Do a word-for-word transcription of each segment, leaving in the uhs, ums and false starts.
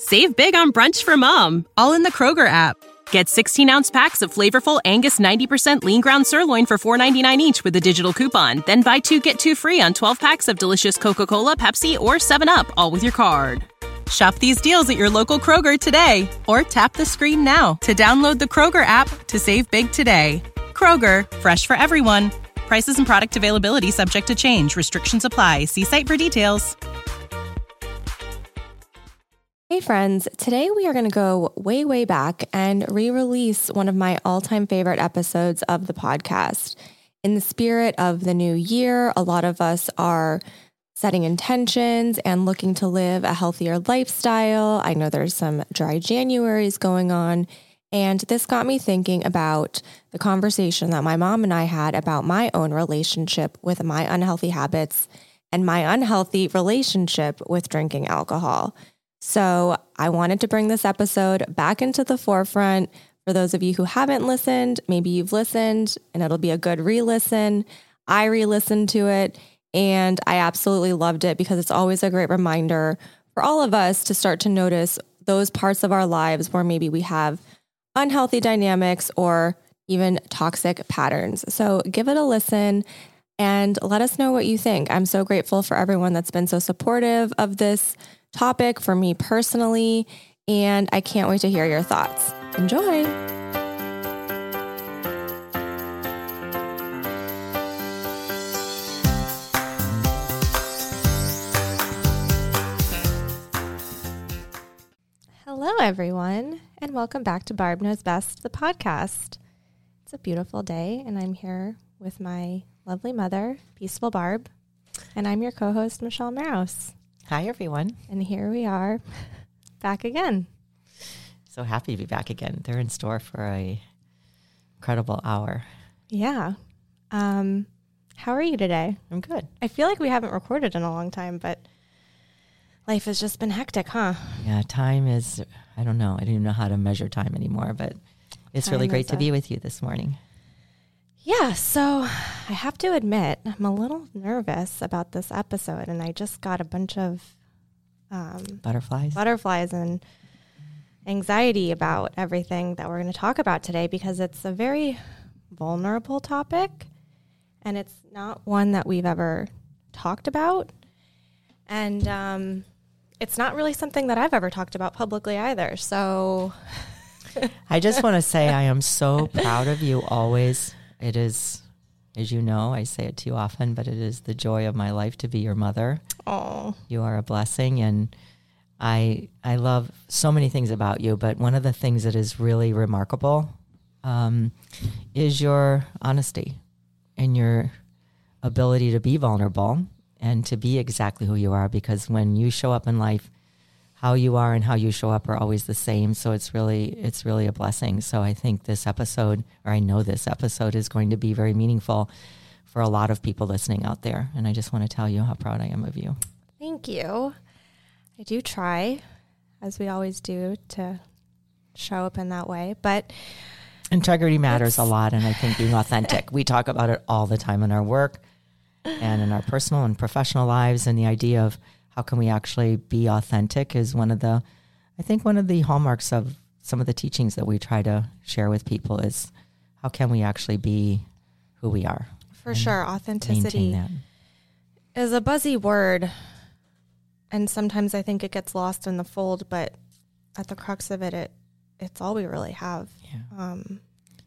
Save big on brunch for mom, all in the Kroger app. Get sixteen-ounce packs of flavorful Angus ninety percent lean ground sirloin for four ninety-nine each with a digital coupon. Then buy two, get two free on twelve packs of delicious Coca-Cola, Pepsi, or seven up, all with your card. Shop these deals at your local Kroger today, or tap the screen now to download the Kroger app to save big today. Kroger, fresh for everyone. Prices and product availability subject to change. Restrictions apply. See site for details. Hey friends, today we are going to go way, way back and re-release one of my all-time favorite episodes of the podcast. In the spirit of the new year, a lot of us are setting intentions and looking to live a healthier lifestyle. I know there's some dry Januaries going on, and this got me thinking about the conversation that my mom and I had about my own relationship with my unhealthy habits and my unhealthy relationship with drinking alcohol. So I wanted to bring this episode back into the forefront. For those of you who haven't listened, maybe you've listened and it'll be a good re-listen. I re-listened to it and I absolutely loved it because it's always a great reminder for all of us to start to notice those parts of our lives where maybe we have unhealthy dynamics or even toxic patterns. So give it a listen and let us know what you think. I'm so grateful for everyone that's been so supportive of this topic for me personally, and I can't wait to hear your thoughts. Enjoy. Hello, everyone, and welcome back to Barb Knows Best, the podcast. It's a beautiful day, and I'm here with my lovely mother, Peaceful Barb, and I'm your co-host, Michelle Maros. Hi, everyone. And here we are, back again. So happy to be back again. They're in store for a incredible hour. Yeah. Um, how are you today? I'm good. I feel like we haven't recorded in a long time, but life has just been hectic, huh? Yeah, time is, I don't know. I don't even know how to measure time anymore, but it's Time really great is to a- be with you this morning. Yeah, so I have to admit, I'm a little nervous about this episode, and I just got a bunch of um, Butterflies? butterflies and anxiety about everything that we're going to talk about today because it's a very vulnerable topic, and it's not one that we've ever talked about, and um, it's not really something that I've ever talked about publicly either, so... I just want to say I am so proud of you always. It is, as you know, I say it too often, but it is the joy of my life to be your mother. Oh, You are a blessing, and I I love so many things about you, but one of the things that is really remarkable um, is your honesty and your ability to be vulnerable and to be exactly who you are, because when you show up in life, how you are and how you show up are always the same. So it's really, it's really a blessing. So I think this episode, or I know this episode is going to be very meaningful for a lot of people listening out there. And I just want to tell you how proud I am of you. thank you. I do try, as we always do, to show up in that way. But Integrity matters It's- a lot. And I think being authentic, we talk about it all the time in our work and in our personal and professional lives. And the idea of how can we actually be authentic is one of the, I think one of the hallmarks of some of the teachings that we try to share with people is how can we actually be who we are. for and sure, Maintain authenticity that. is a buzzy word. And sometimes I think it gets lost in the fold, but at the crux of it, it it's all we really have. Yeah. Um,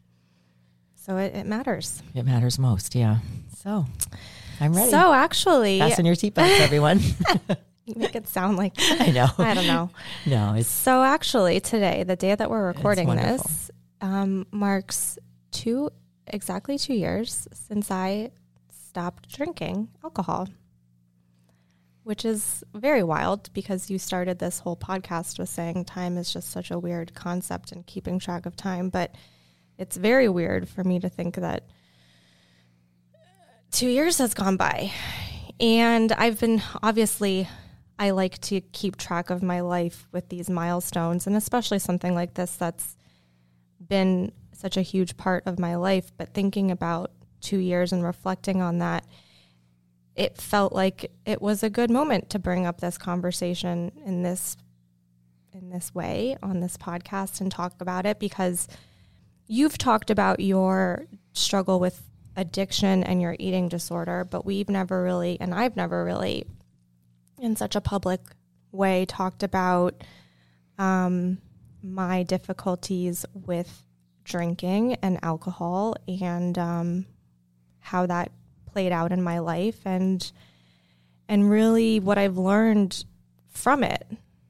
so it, it matters. It matters most. Yeah. So I'm ready. So actually, Fasten your seatbelts, everyone. you make it sound like, I know. I don't know. No, it's So actually today, the day that we're recording wonderful. this, um, marks two, exactly two years since I stopped drinking alcohol, which is very wild because you started this whole podcast with saying time is just such a weird concept and keeping track of time. But it's very weird for me to think that two years has gone by. And I've been, obviously, I like to keep track of my life with these milestones, and especially something like this that's been such a huge part of my life. But thinking about two years and reflecting on that, it felt like it was a good moment to bring up this conversation in this in this way on this podcast and talk about it, because you've talked about your struggle with addiction and your eating disorder, but we've never really, and I've never really in such a public way talked about um, my difficulties with drinking and alcohol and um, how that played out in my life and and really what I've learned from it.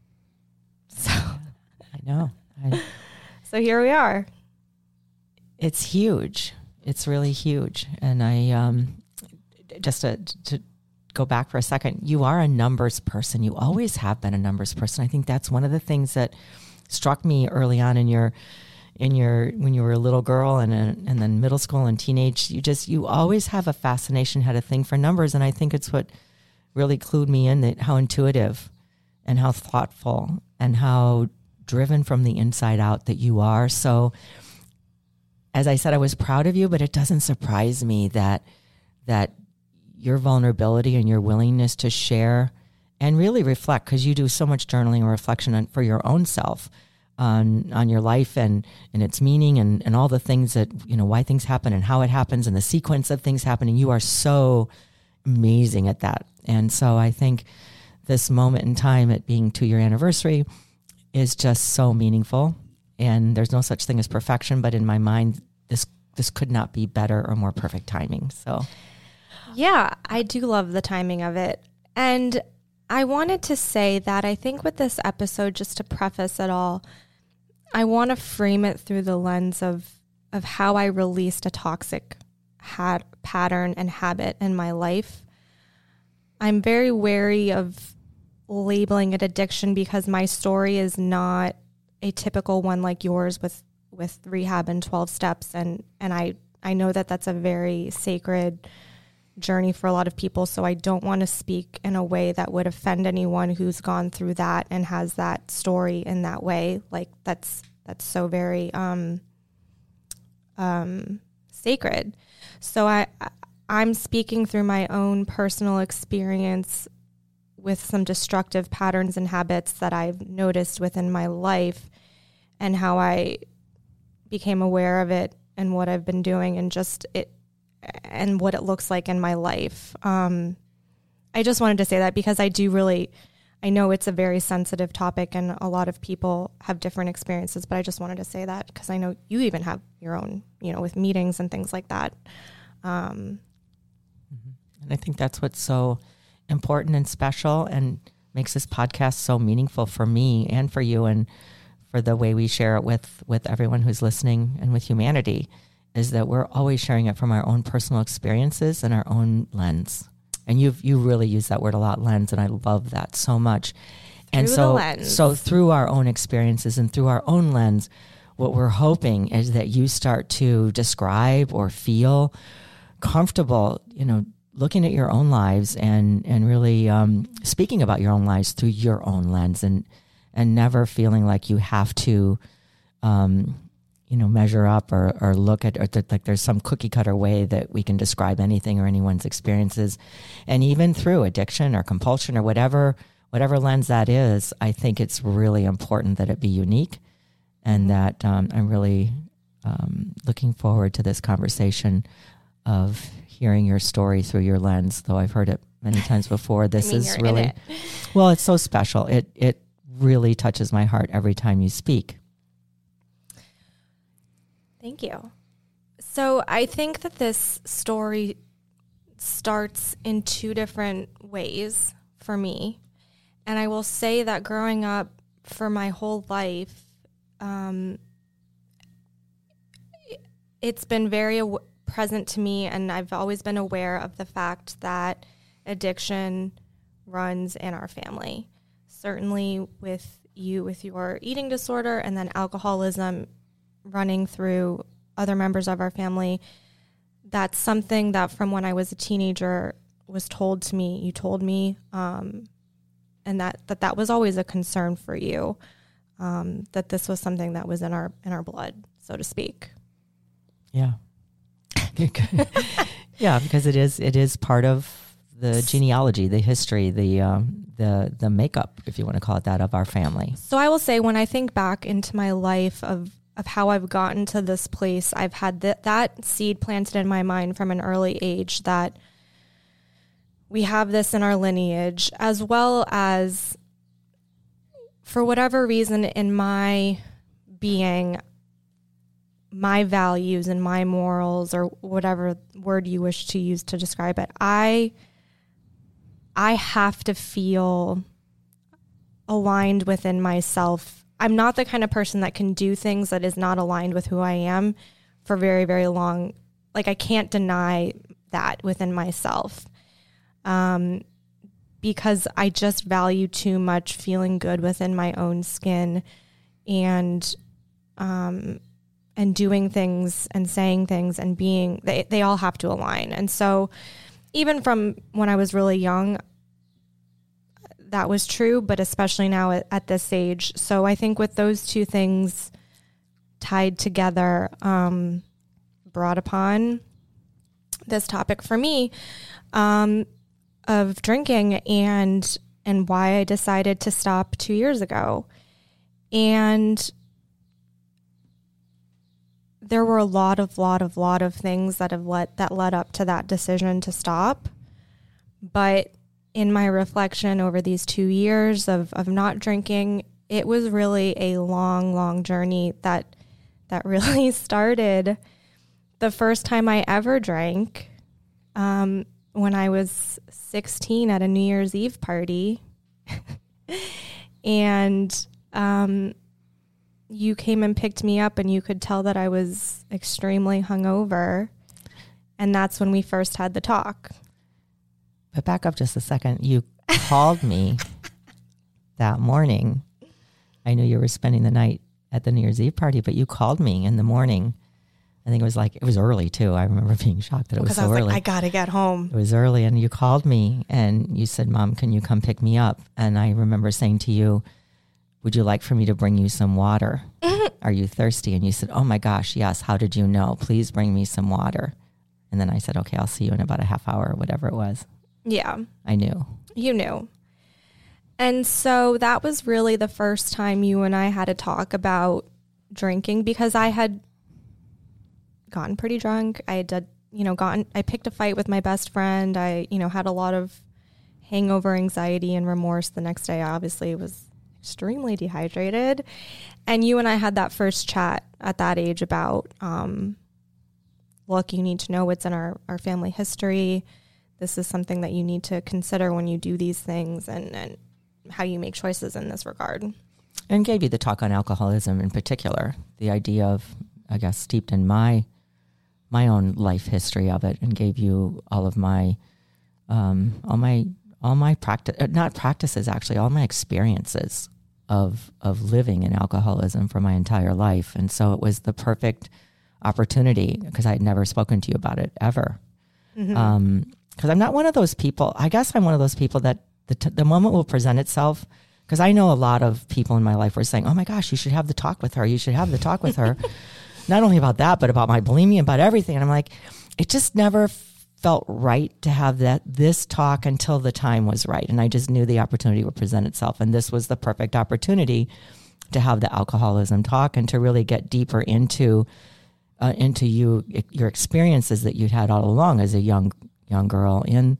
So I know. I, so here we are. It's huge. It's really huge. And I, um, just to, to go back for a second, you are a numbers person. You always have been a numbers person. I think that's one of the things that struck me early on in your, in your, when you were a little girl and, and then middle school and teenage. You just, you always have a fascination, had a thing for numbers. And I think it's what really clued me in, that how intuitive and how thoughtful and how driven from the inside out that you are. So as I said, I was proud of you, but it doesn't surprise me that that your vulnerability and your willingness to share and really reflect, because you do so much journaling and reflection on, for your own self on on your life and, and its meaning and, and all the things that, you know, why things happen and how it happens and the sequence of things happening. You are so amazing at that. And so I think this moment in time, it being two-year anniversary, is just so meaningful. And there's no such thing as perfection, but in my mind, this this could not be better or more perfect timing. So, yeah, I do love the timing of it. And I wanted to say that I think with this episode, just to preface it all, I want to frame it through the lens of of how I released a toxic had pattern and habit in my life. I'm very wary of labeling it addiction because my story is not a typical one like yours with, with rehab and twelve steps. And, and I, I know that that's a very sacred journey for a lot of people. So I don't want to speak in a way that would offend anyone who's gone through that and has that story in that way. Like that's, that's so very, um, um, sacred. So I, I'm speaking through my own personal experience with some destructive patterns and habits that I've noticed within my life and how I became aware of it and what I've been doing and just it and what it looks like in my life. Um, I just wanted to say that because I do really, I know it's a very sensitive topic and a lot of people have different experiences, but I just wanted to say that because I know you even have your own, you know, with meetings and things like that. Um, and I think that's what's so important and special and makes this podcast so meaningful for me and for you and for the way we share it with, with everyone who's listening and with humanity, is that we're always sharing it from our own personal experiences and our own lens. And you've, you really use that word a lot, lens, and I love that so much. And through so, the lens. so through our own experiences and through our own lens, what we're hoping is that you start to describe or feel comfortable, you know, looking at your own lives and, and really um, speaking about your own lives through your own lens and, and never feeling like you have to, um, you know, measure up or, or look at, or th- like there's some cookie cutter way that we can describe anything or anyone's experiences. And even through addiction or compulsion or whatever, whatever lens that is, I think it's really important that it be unique and that um, I'm really um, looking forward to this conversation of hearing your story through your lens, though I've heard it many times before. This I mean, is really, it. well, it's so special. It, it really touches my heart every time you speak. Thank you. So I think that this story starts in two different ways for me. And I will say that growing up for my whole life, um, it's been very aw- present to me, and I've always been aware of the fact that addiction runs in our family. Certainly with you, with your eating disorder, and then alcoholism running through other members of our family. That's something that from when I was a teenager was told to me, you told me, um, and that, that that was always a concern for you, um, that this was something that was in our in our blood, so to speak. Yeah. Yeah, because it is it is part of the genealogy, the history, the um, the the makeup, if you want to call it that, of our family. So I will say, when I think back into my life of of how I've gotten to this place, I've had th- that seed planted in my mind from an early age that we have this in our lineage, as well as, for whatever reason in my being, my values and my morals, or whatever word you wish to use to describe it, I I have to feel aligned within myself. I'm not the kind of person that can do things that is not aligned with who I am for very, very long. Like, I can't deny that within myself. Um, because I just value too much feeling good within my own skin, and, um, and doing things and saying things and being, they, they all have to align. And so even from when I was really young, that was true, but especially now at, at this age. So I think with those two things tied together, um, brought upon this topic for me, um, of drinking and, and why I decided to stop two years ago. And there were a lot of, lot of, lot of things that have led, that led up to that decision to stop. But in my reflection over these two years of, of not drinking, it was really a long, long journey that, that really started the first time I ever drank, um, when I was sixteen at a New Year's Eve party. And, um, you came and picked me up, and you could tell that I was extremely hungover. And that's when we first had the talk. But back up just a second. You called me that morning. I knew you were spending the night at the New Year's Eve party, but you called me in the morning. I think it was like, it was early too. I remember being shocked that it was so I was early. Like, I gotta get home. It was early, and you called me and you said, "Mom, can you come pick me up?" And I remember saying to you, "Would you like for me to bring you some water? Are you thirsty?" And you said, "Oh my gosh, yes. How did you know? Please bring me some water." And then I said, "Okay, I'll see you in about a half hour," or whatever it was. Yeah. I knew. You knew. And so that was really the first time you and I had a talk about drinking, because I had gotten pretty drunk. I had, you know, gotten, I picked a fight with my best friend. I, you know, had a lot of hangover anxiety and remorse the next day. I obviously was extremely dehydrated. And you and I had that first chat at that age about, um, look, you need to know what's in our, our family history. This is something that you need to consider when you do these things, and, and how you make choices in this regard. And gave you the talk on alcoholism in particular, the idea of, I guess, steeped in my my own life history of it, and gave you all of my, um, all my, all my practice, not practices actually, all my experiences of of living in alcoholism for my entire life. And so it was the perfect opportunity, because I had never spoken to you about it ever. Mm-hmm. Um, because I'm not one of those people. I guess I'm one of those people that the t- the moment will present itself. Because I know a lot of people in my life were saying, "Oh my gosh, you should have the talk with her. You should have the talk with her." Not only about that, but about my bulimia, about everything. And I'm like, it just never felt right to have that this talk until the time was right. And I just knew the opportunity would present itself. And this was the perfect opportunity to have the alcoholism talk, and to really get deeper into uh, into you your experiences that you'd had all along as a young young girl in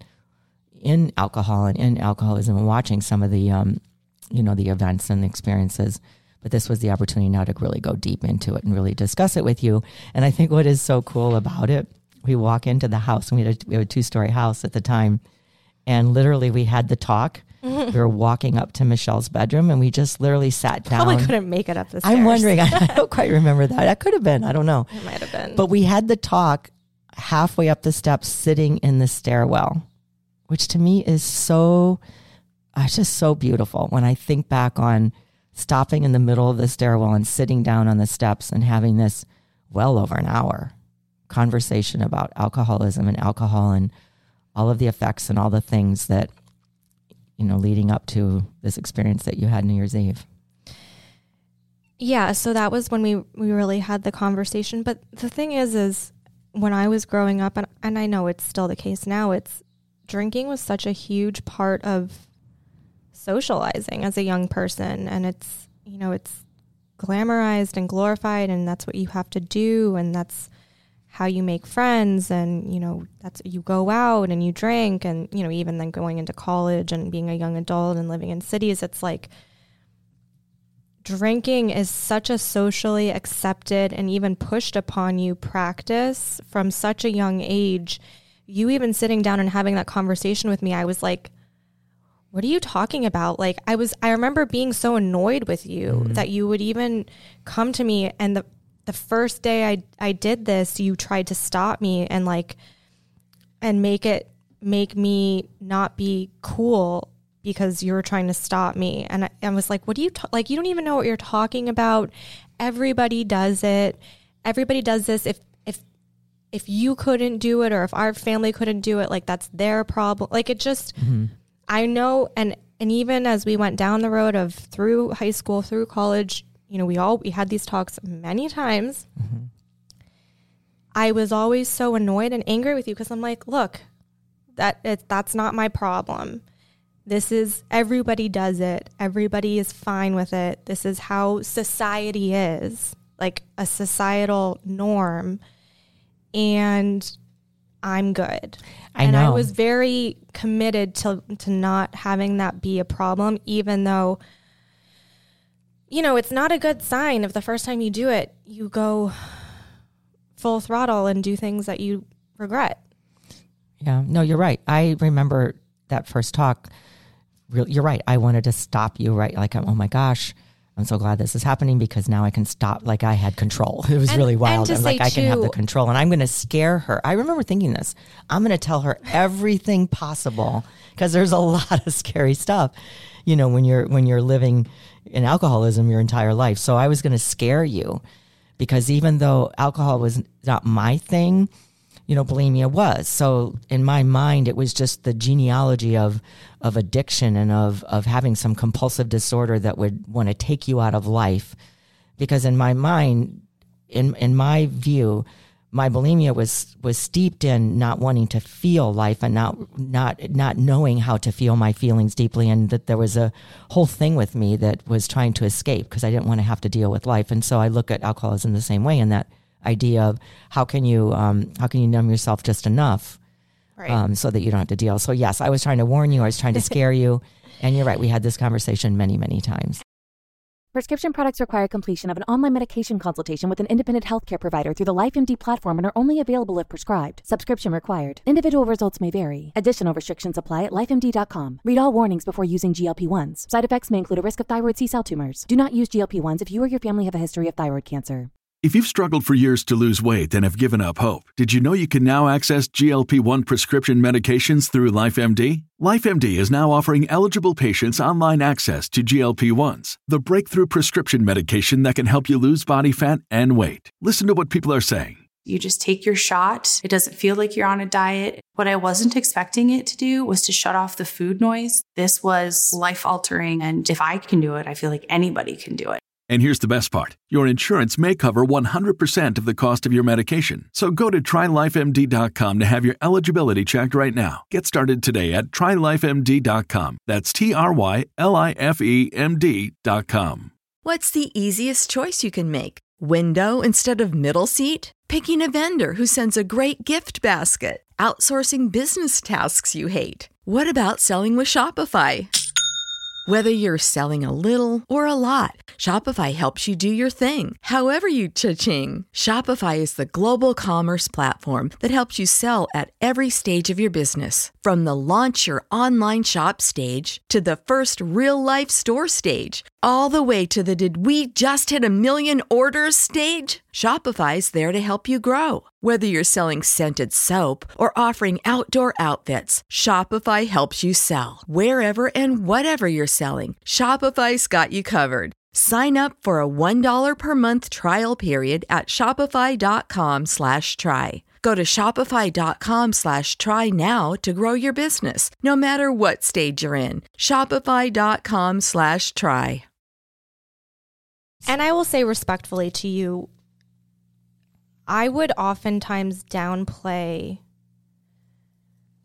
in alcohol and in alcoholism, and watching some of the um, you know, the events and the experiences. But this was the opportunity now to really go deep into it and really discuss it with you. And I think what is so cool about it, we walk into the house, and we had a, we had a two-story house at the time, and literally we had the talk. Mm-hmm. We were walking up to Michelle's bedroom, and we just literally sat down. Probably couldn't make it up the stairs. I'm wondering, I don't quite remember that. That could have been, I don't know. It might have been. But we had the talk halfway up the steps, sitting in the stairwell, which to me is so, it's just so beautiful when I think back on stopping in the middle of the stairwell and sitting down on the steps and having this well over an hour conversation about alcoholism and alcohol and all of the effects and all the things that, you know, leading up to this experience that you had New Year's Eve. Yeah, so that was when we, we really had the conversation. But the thing is, is when I was growing up, and, and I know it's still the case now, it's drinking was such a huge part of socializing as a young person. And it's, you know, it's glamorized and glorified, and that's what you have to do. And that's how you make friends. And, you know, that's, you go out and you drink. And, you know, even then going into college and being a young adult and living in cities, it's like, drinking is such a socially accepted and even pushed upon you practice from such a young age. You even sitting down and having that conversation with me, I was like, what are you talking about? Like, I was, I remember being so annoyed with you mm-hmm. that you would even come to me, and the the first day I, I did this, you tried to stop me and like, and make it, make me not be cool because you were trying to stop me. And I, I was like, what do you, ta- like, you don't even know what you're talking about. Everybody does it. Everybody does this. If, if, if you couldn't do it, or if our family couldn't do it, like, that's their problem. Like, it just, mm-hmm. I know. And, and even as we went down the road of through high school, through college, you know, we all, we had these talks many times. Mm-hmm. I was always so annoyed and angry with you because I'm like, look, that it, that's not my problem. This is, everybody does it. Everybody is fine with it. This is how society is, like a societal norm. And I'm good. I and know. I was very committed to to not having that be a problem, even though, you know, it's not a good sign if the first time you do it, you go full throttle and do things that you regret. Yeah, no, you're right. I remember that first talk. You're right. I wanted to stop you, right? Like, oh my gosh, I'm so glad this is happening because now I can stop. Like, I had control. It was and, really wild. I'm like, I too, can have the control, and I'm going to scare her. I remember thinking this. I'm going to tell her everything possible because there's a lot of scary stuff, you know, when you're when you're living in alcoholism your entire life. So I was going to scare you because even though alcohol was not my thing, you know, bulimia was. So in my mind, it was just the genealogy of of addiction and of of having some compulsive disorder that would want to take you out of life. Because in my mind, in in my view, my bulimia was was steeped in not wanting to feel life and not not not knowing how to feel my feelings deeply, and that there was a whole thing with me that was trying to escape because I didn't want to have to deal with life. And so I look at alcoholism the same way, in that idea of how can you um, how can you numb yourself just enough, right. um, so that you don't have to deal. So yes, I was trying to warn you. I was trying to scare you, and you're right. We had this conversation many, many times. Prescription products require completion of an online medication consultation with an independent healthcare provider through the LifeMD platform and are only available if prescribed. Subscription required. Individual results may vary. Additional restrictions apply at life M D dot com. Read all warnings before using G L P ones. Side effects may include a risk of thyroid C-cell tumors. Do not use G L P ones if you or your family have a history of thyroid cancer. If you've struggled for years to lose weight and have given up hope, did you know you can now access G L P one prescription medications through LifeMD? LifeMD is now offering eligible patients online access to G L P ones, the breakthrough prescription medication that can help you lose body fat and weight. Listen to what people are saying. You just take your shot. It doesn't feel like you're on a diet. What I wasn't expecting it to do was to shut off the food noise. This was life-altering, and if I can do it, I feel like anybody can do it. And here's the best part. Your insurance may cover one hundred percent of the cost of your medication. So go to try life M D dot com to have your eligibility checked right now. Get started today at try life M D dot com. That's T R Y L I F E M D dot com. What's the easiest choice you can make? Window instead of middle seat? Picking a vendor who sends a great gift basket? Outsourcing business tasks you hate? What about selling with Shopify? Whether you're selling a little or a lot, Shopify helps you do your thing, however you cha-ching. Shopify is the global commerce platform that helps you sell at every stage of your business. From the launch your online shop stage to the first real-life store stage, all the way to the did we just hit a million orders stage. Shopify's there to help you grow. Whether you're selling scented soap or offering outdoor outfits, Shopify helps you sell. Wherever and whatever you're selling, Shopify's got you covered. Sign up for a one dollar per month trial period at shopify.com slash try. Go to shopify.com slash try now to grow your business, no matter what stage you're in. Shopify.com slash try. And I will say respectfully to you, I would oftentimes downplay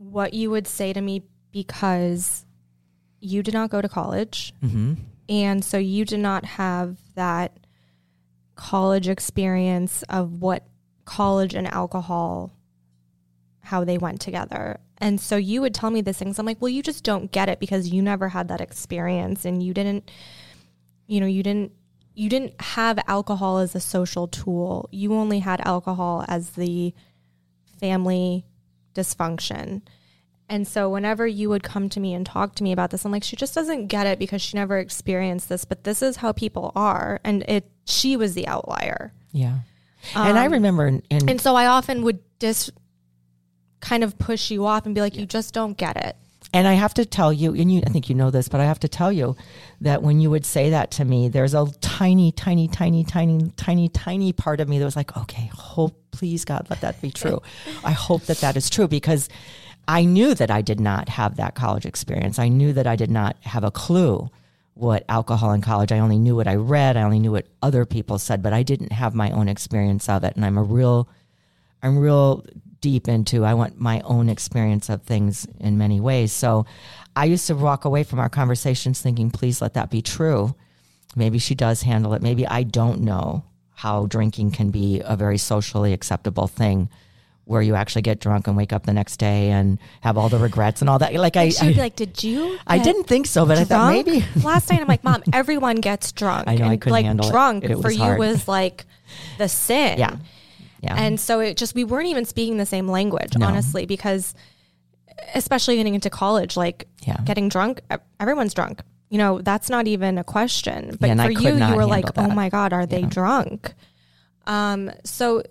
what you would say to me, because you did not go to college. Mm-hmm. And so you did not have that college experience of what college and alcohol, how they went together. And so you would tell me these things. I'm like, well, you just don't get it because you never had that experience, and you didn't, you know, you didn't, you didn't have alcohol as a social tool. You only had alcohol as the family dysfunction. And so whenever you would come to me and talk to me about this, I'm like, she just doesn't get it because she never experienced this, but this is how people are. And it, she was the outlier. Yeah. Um, and I remember. In, in, and so I often would just kind of push you off and be like, yeah. you just don't get it. And I have to tell you, and you, I think you know this, but I have to tell you that when you would say that to me, there's a tiny, tiny, tiny, tiny, tiny, tiny part of me that was like, okay, hope, please God, let that be true. I hope that that is true, because I knew that I did not have that college experience. I knew that I did not have a clue what alcohol in college. I only knew what I read. I only knew what other people said, but I didn't have my own experience of it. And I'm a real, I'm real deep into, I want my own experience of things in many ways. So I used to walk away from our conversations thinking, please let that be true. Maybe she does handle it. Maybe I don't know how drinking can be a very socially acceptable thing, where you actually get drunk and wake up the next day and have all the regrets and all that. Like I, she'd be like, "Did you?" I didn't think so, but I thought maybe last night. I'm like, "Mom, everyone gets drunk." I know, and I couldn't like handle drunk it. It for was you hard. was like the sin. Yeah, yeah. And so it just, we weren't even speaking the same language, No. honestly, because especially getting into college, like Yeah. getting drunk, everyone's drunk. You know, that's not even a question. But Yeah, and for I could you, not you were like, handle "Oh that." my God, are they Yeah. drunk?" Um, so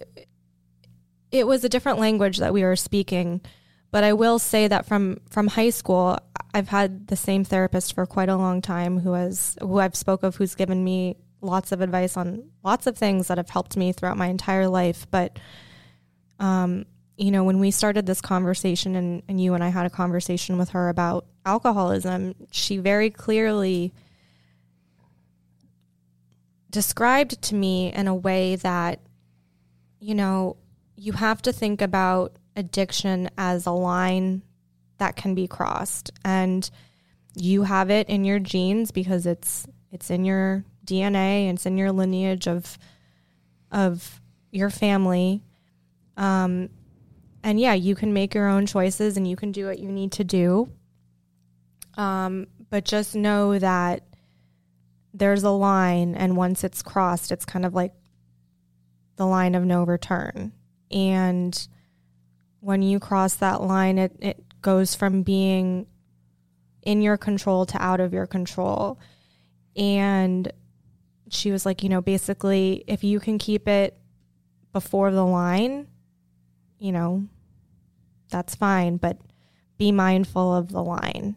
it was a different language that we were speaking. But I will say that from, from high school, I've had the same therapist for quite a long time who has, who I've spoke of, who's given me lots of advice on lots of things that have helped me throughout my entire life. But, um, you know, when we started this conversation and, and you and I had a conversation with her about alcoholism, she very clearly described to me in a way that, you know, you have to think about addiction as a line that can be crossed, and you have it in your genes because it's it's in your D N A and it's in your lineage of of your family. Um, and yeah, you can make your own choices and you can do what you need to do. Um, but just know that there's a line, and once it's crossed, it's kind of like the line of no return. And when you cross that line, it, it goes from being in your control to out of your control. And she was like, you know, basically, if you can keep it before the line, you know, that's fine, but be mindful of the line.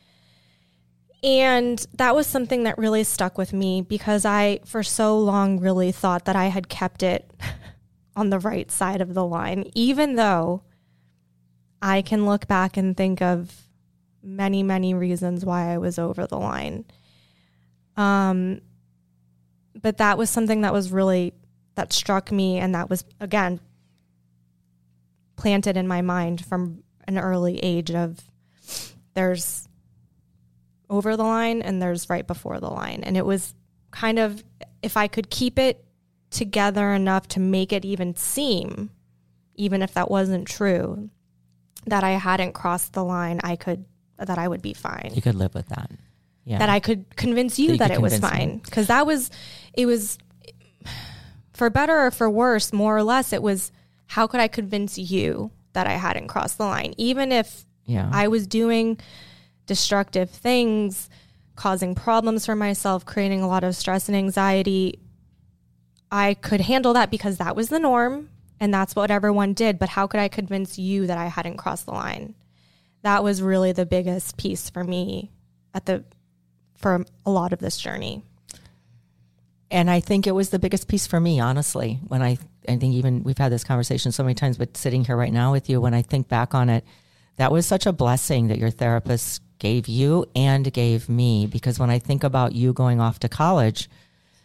And that was something that really stuck with me, because I, for so long, really thought that I had kept it on the right side of the line, even though I can look back and think of many, many reasons why I was over the line. Um, but that was something that was really, that struck me, and that was, again, planted in my mind from an early age of there's over the line and there's right before the line. And it was kind of, if I could keep it together enough to make it even seem, even if that wasn't true, that I hadn't crossed the line, I could, that I would be fine. You could live with that. Yeah. That I could convince you that, That you that could it was convince fine. me. Because that was, it was, for better or for worse, more or less, it was, how could I convince you that I hadn't crossed the line? Even if Yeah. I was doing destructive things, causing problems for myself, creating a lot of stress and anxiety, I could handle that because that was the norm and that's what everyone did. But how could I convince you that I hadn't crossed the line? That was really the biggest piece for me at the for a lot of this journey. And I think it was the biggest piece for me, honestly, when I, I think even we've had this conversation so many times, but sitting here right now with you, when I think back on it, that was such a blessing that your therapist gave you and gave me. Because when I think about you going off to college,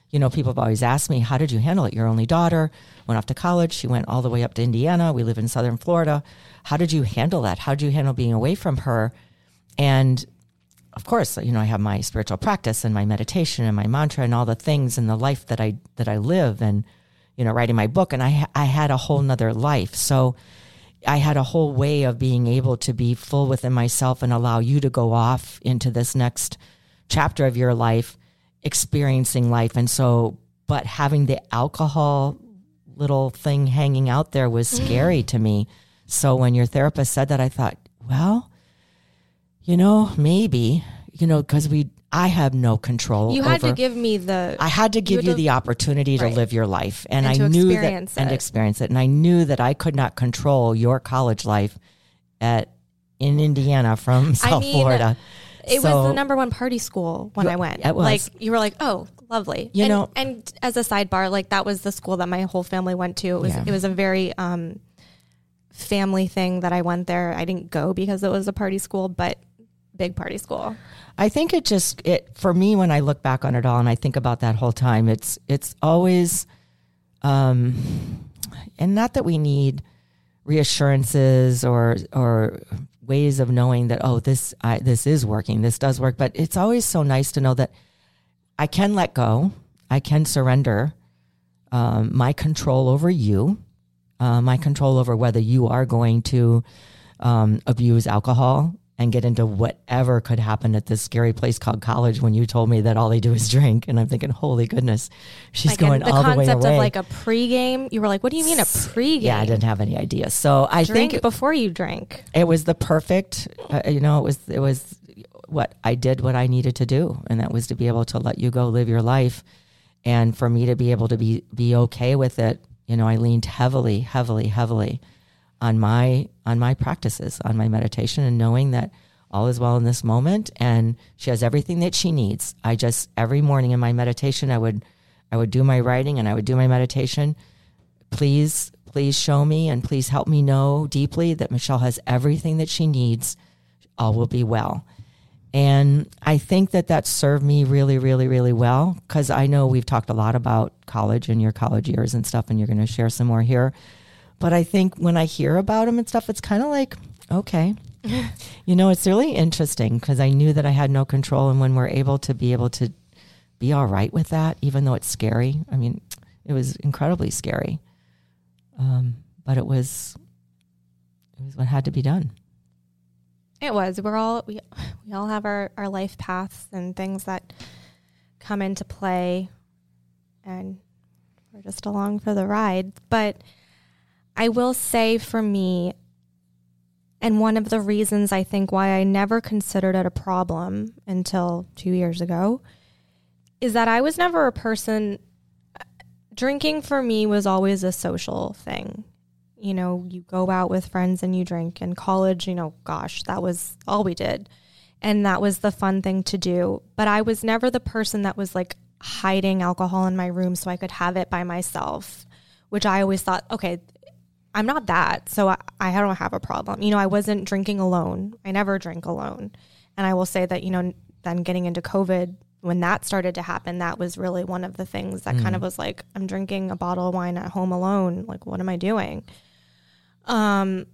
you know, people have always asked me, how did you handle it? Your only daughter went off to college. She went all the way up to Indiana. We live in Southern Florida. How did you handle that? How did you handle being away from her? And of course, you know, I have my spiritual practice and my meditation and my mantra and all the things and the life that I, that I live and, you know, writing my book. And I, I had a whole nother life. So I had a whole way of being able to be full within myself and allow you to go off into this next chapter of your life, experiencing life. And so, but having the alcohol little thing hanging out there was scary to me. So when your therapist said that, I thought, well, you know, maybe, you know, because we, I have no control. You had over, to give me the, I had to give you, you to, the opportunity right. to live your life. And, and I knew that, it. and experience it. And I knew that I could not control your college life at, in Indiana from South I mean, Florida. It so, was the number one party school when I went. It was. Like, you were like, oh, lovely. You and, know, and as a sidebar, like that was the school that my whole family went to. It was, yeah. it was a very um, family thing that I went there. I didn't go because it was a party school, but big party school. I think it just, it for me, when I look back on it all and I think about that whole time, it's, it's always, um, and not that we need reassurances or, or ways of knowing that, oh, this, I, this is working, this does work. But it's always so nice to know that I can let go. I can surrender um, my control over you, uh, my control over whether you are going to um, abuse alcohol and get into whatever could happen at this scary place called college when you told me that all they do is drink. And I'm thinking, holy goodness, she's like going the all the way away. The concept of like a pregame, you were like, what do you mean a pregame? Yeah, I didn't have any idea. So I drink think before you drink. It was the perfect, uh, you know, it was, it was what I did, what I needed to do. And that was to be able to let you go live your life. And for me to be able to be, be okay with it, you know, I leaned heavily, heavily, heavily on my, on my practices, on my meditation, and knowing that all is well in this moment and she has everything that she needs. I just, every morning in my meditation, I would, I would do my writing and I would do my meditation. Please, please show me and please help me know deeply that Michelle has everything that she needs. All will be well. And I think that that served me really, really, really well, because I know we've talked a lot about college and your college years and stuff, and you're going to share some more here. But I think when I hear about them and stuff, it's kind of like, okay, you know, it's really interesting because I knew that I had no control. And when we're able to be able to be all right with that, even though it's scary, I mean, it was incredibly scary. Um, but it was, it was what had to be done. It was. We're all, we, we all have our, our life paths and things that come into play, and we're just along for the ride. But I will say for me, and one of the reasons I think why I never considered it a problem until two years ago, is that I was never a person, drinking for me was always a social thing. You know, you go out with friends and you drink. In college, you know, gosh, that was all we did. And that was the fun thing to do. But I was never the person that was like hiding alcohol in my room so I could have it by myself, which I always thought, okay, I'm not that, so I, I don't have a problem. You know, I wasn't drinking alone. I never drink alone. And I will say that, you know, then getting into COVID, when that started to happen, that was really one of the things that mm. kind of was like, I'm drinking a bottle of wine at home alone. Like, what am I doing? Um,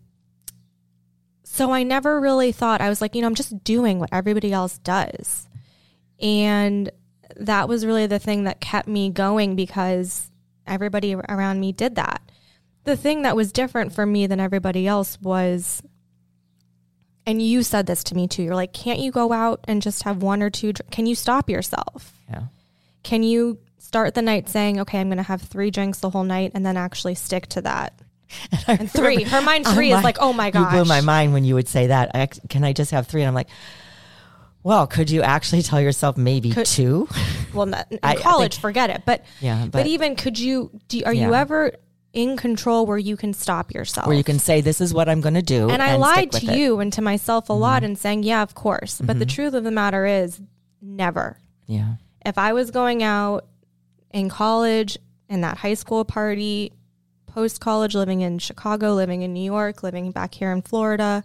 so I never really thought, I was like, you know, I'm just doing what everybody else does. And that was really the thing that kept me going, because everybody around me did that. The thing that was different for me than everybody else was, and you said this to me too, you're like, can't you go out and just have one or two, dr- can you stop yourself? Yeah. Can you start the night saying, okay, I'm going to have three drinks the whole night, and then actually stick to that? And, and three, her mind three oh is my, like, oh my gosh. You blew my mind when you would say that. I, can I just have three? And I'm like, well, could you actually tell yourself maybe could, two? Well, not, in I, college, I think, forget it. But, yeah, but, but even could you, do, are yeah. you ever in control where you can stop yourself? Where you can say, this is what I'm going to do. And, and I lied to it. you and to myself a mm-hmm. lot and saying, yeah, of course. But mm-hmm. the truth of the matter is, never. Yeah. If I was going out in college, in that high school party, post-college, living in Chicago, living in New York, living back here in Florida.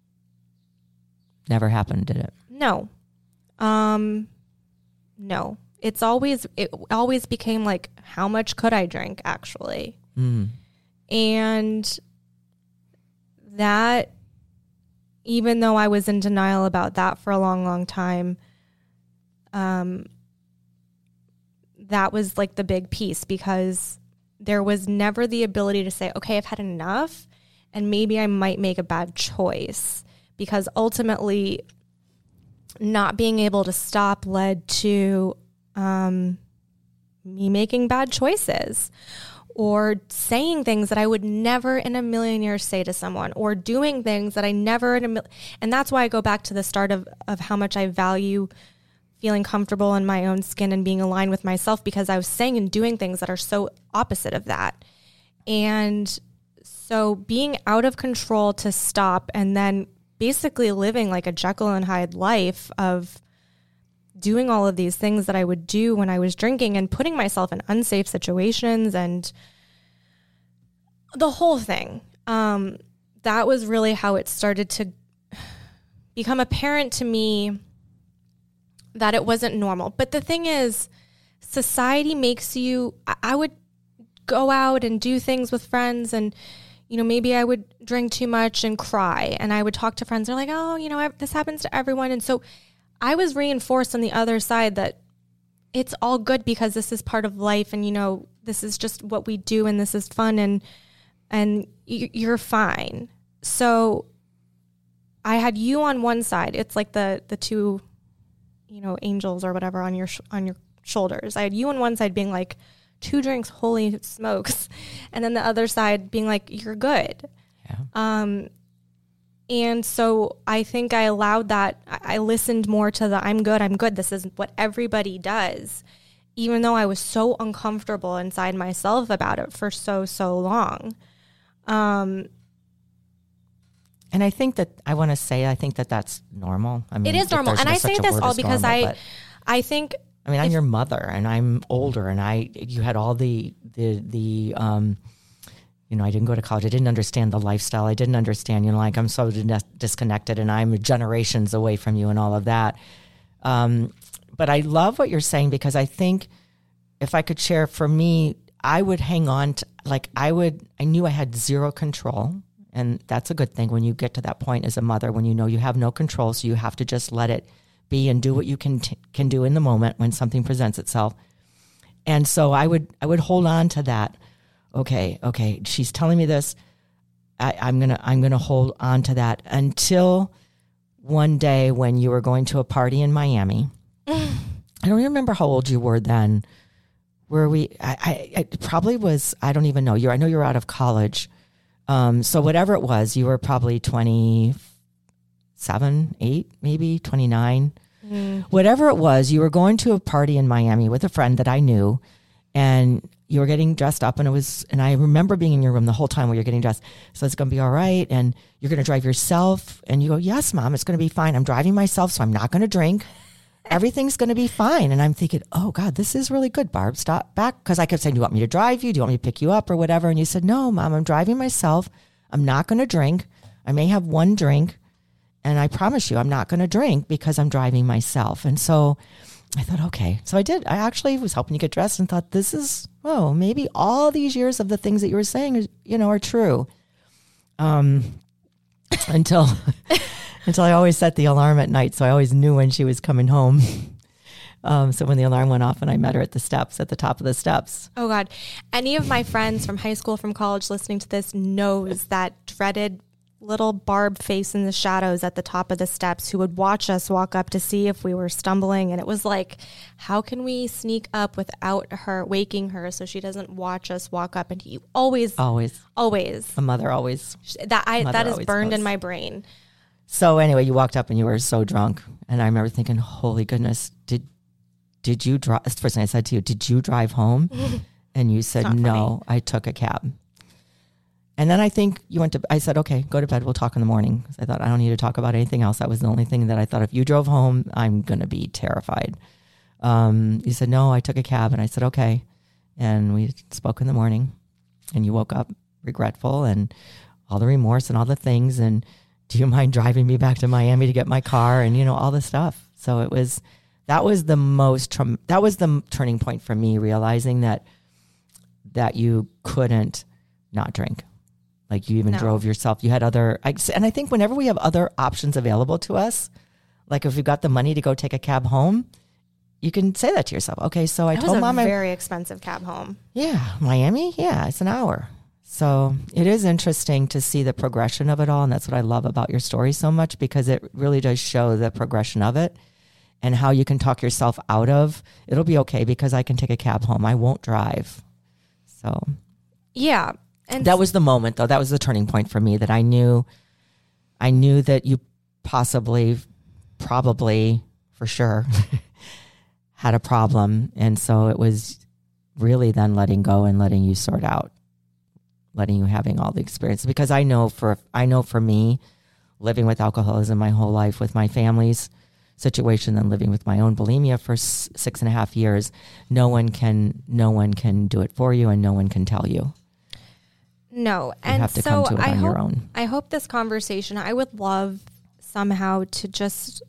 Never happened, did it? No. Um, no. it's always, it always became like, how much could I drink actually? Mm. And that, even though I was in denial about that for a long, long time, um, that was like the big piece, because there was never the ability to say, okay, I've had enough and maybe I might make a bad choice, because ultimately not being able to stop led to um, me making bad choices, or saying things that I would never in a million years say to someone, or doing things that I never in a million. And that's why I go back to the start of, of how much I value feeling comfortable in my own skin and being aligned with myself, because I was saying and doing things that are so opposite of that. And so being out of control to stop, and then basically living like a Jekyll and Hyde life of doing all of these things that I would do when I was drinking, and putting myself in unsafe situations and the whole thing. Um, that was really how it started to become apparent to me that it wasn't normal. But the thing is, society makes you, I would go out and do things with friends, and, you know, maybe I would drink too much and cry, and I would talk to friends. They're like, oh, you know, this happens to everyone. And so I was reinforced on the other side that it's all good because this is part of life, and, you know, this is just what we do, and this is fun, and, and you're fine. So I had you on one side. It's like the, the two, you know, angels or whatever on your, sh- on your shoulders. I had you on one side being like, two drinks, holy smokes. And then the other side being like, you're good. Yeah. Um, and so I think I allowed that. I, I listened more to the, I'm good, I'm good. This is what everybody does. Even though I was so uncomfortable inside myself about it for so, so long. Um, And I think that I want to say, I think that that's normal. I mean, it is normal. And I say this all because normal, I, I think, I mean, I'm if, your mother, and I'm older, and I, you had all the, the, the, um, you know, I didn't go to college. I didn't understand the lifestyle. I didn't understand, you know, like I'm so dis- disconnected, and I'm generations away from you and all of that. Um, but I love what you're saying, because I think if I could share, for me, I would hang on to, like, I would, I knew I had zero control. And that's a good thing when you get to that point as a mother, when you know you have no control. So you have to just let it be and do what you can t- can do in the moment when something presents itself. And so I would I would hold on to that. Okay, okay, she's telling me this. I, I'm gonna I'm gonna hold on to that until one day when you were going to a party in Miami. I don't even remember how old you were then. Where we I, I it probably was, I don't even know. You I know you were out of college. Um, so whatever it was, you were probably twenty-seven, eight, maybe twenty-nine, mm. Whatever it was, you were going to a party in Miami with a friend that I knew, and you were getting dressed up, and it was, and I remember being in your room the whole time where you're getting dressed. So it's going to be all right. And you're going to drive yourself. And you go, yes, Mom, it's going to be fine. I'm driving myself, so I'm not going to drink. Everything's going to be fine. And I'm thinking, oh God, this is really good, Barb. Stop back. Because I kept saying, do you want me to drive you? Do you want me to pick you up or whatever? And you said, no, Mom, I'm driving myself. I'm not going to drink. I may have one drink. And I promise you, I'm not going to drink because I'm driving myself. And so I thought, okay. So I did. I actually was helping you get dressed and thought, this is, oh, maybe all these years of the things that you were saying, you know, are true. Um, until... Until I always set the alarm at night, so I always knew when she was coming home. Um, so when the alarm went off and I met her at the steps, at the top of the steps. Oh, God. Any of my friends from high school, from college, listening to this knows that dreaded little Barb face in the shadows at the top of the steps who would watch us walk up to see if we were stumbling. And it was like, how can we sneak up without her waking her so she doesn't watch us walk up? And you always, always, always. A mother always. That I mother that is always burned knows. in my brain. So anyway, you walked up and you were so drunk. And I remember thinking, holy goodness, did did you drive? That's the first thing I said to you, did you drive home? And you said, no, I took a cab. And then I think you went to, I said, okay, go to bed. We'll talk in the morning. I thought, I don't need to talk about anything else. That was the only thing that I thought, if you drove home, I'm going to be terrified. Um, you said, no, I took a cab. And I said, okay. And we spoke in the morning, and you woke up regretful and all the remorse and all the things. And do you mind driving me back to Miami to get my car and, you know, all the stuff. So it was that was the most, tra- that was the turning point for me, realizing that, that you couldn't not drink. Like you even No. drove yourself. You had other, and I think whenever we have other options available to us, like if we've got the money to go take a cab home, you can say that to yourself. Okay, so I It told was a mom, I, very expensive cab home. yeah, Miami, yeah, it's an hour. So it is interesting to see the progression of it all, and that's what I love about your story so much, because it really does show the progression of it and how you can talk yourself out of, it'll be okay because I can take a cab home. I won't drive. So Yeah. And that was the moment, though. That was the turning point for me, that I knew, I knew that you possibly, probably, for sure, had a problem. And so it was really then letting go and letting you sort out, letting you having all the experience. Because I know for, I know for me, living with alcoholism my whole life, with my family's situation and living with my own bulimia for s- six and a half years, no one can, no one can do it for you, and no one can tell you. No. You And have to so come to it I on hope, your own. I hope this conversation, I would love somehow to just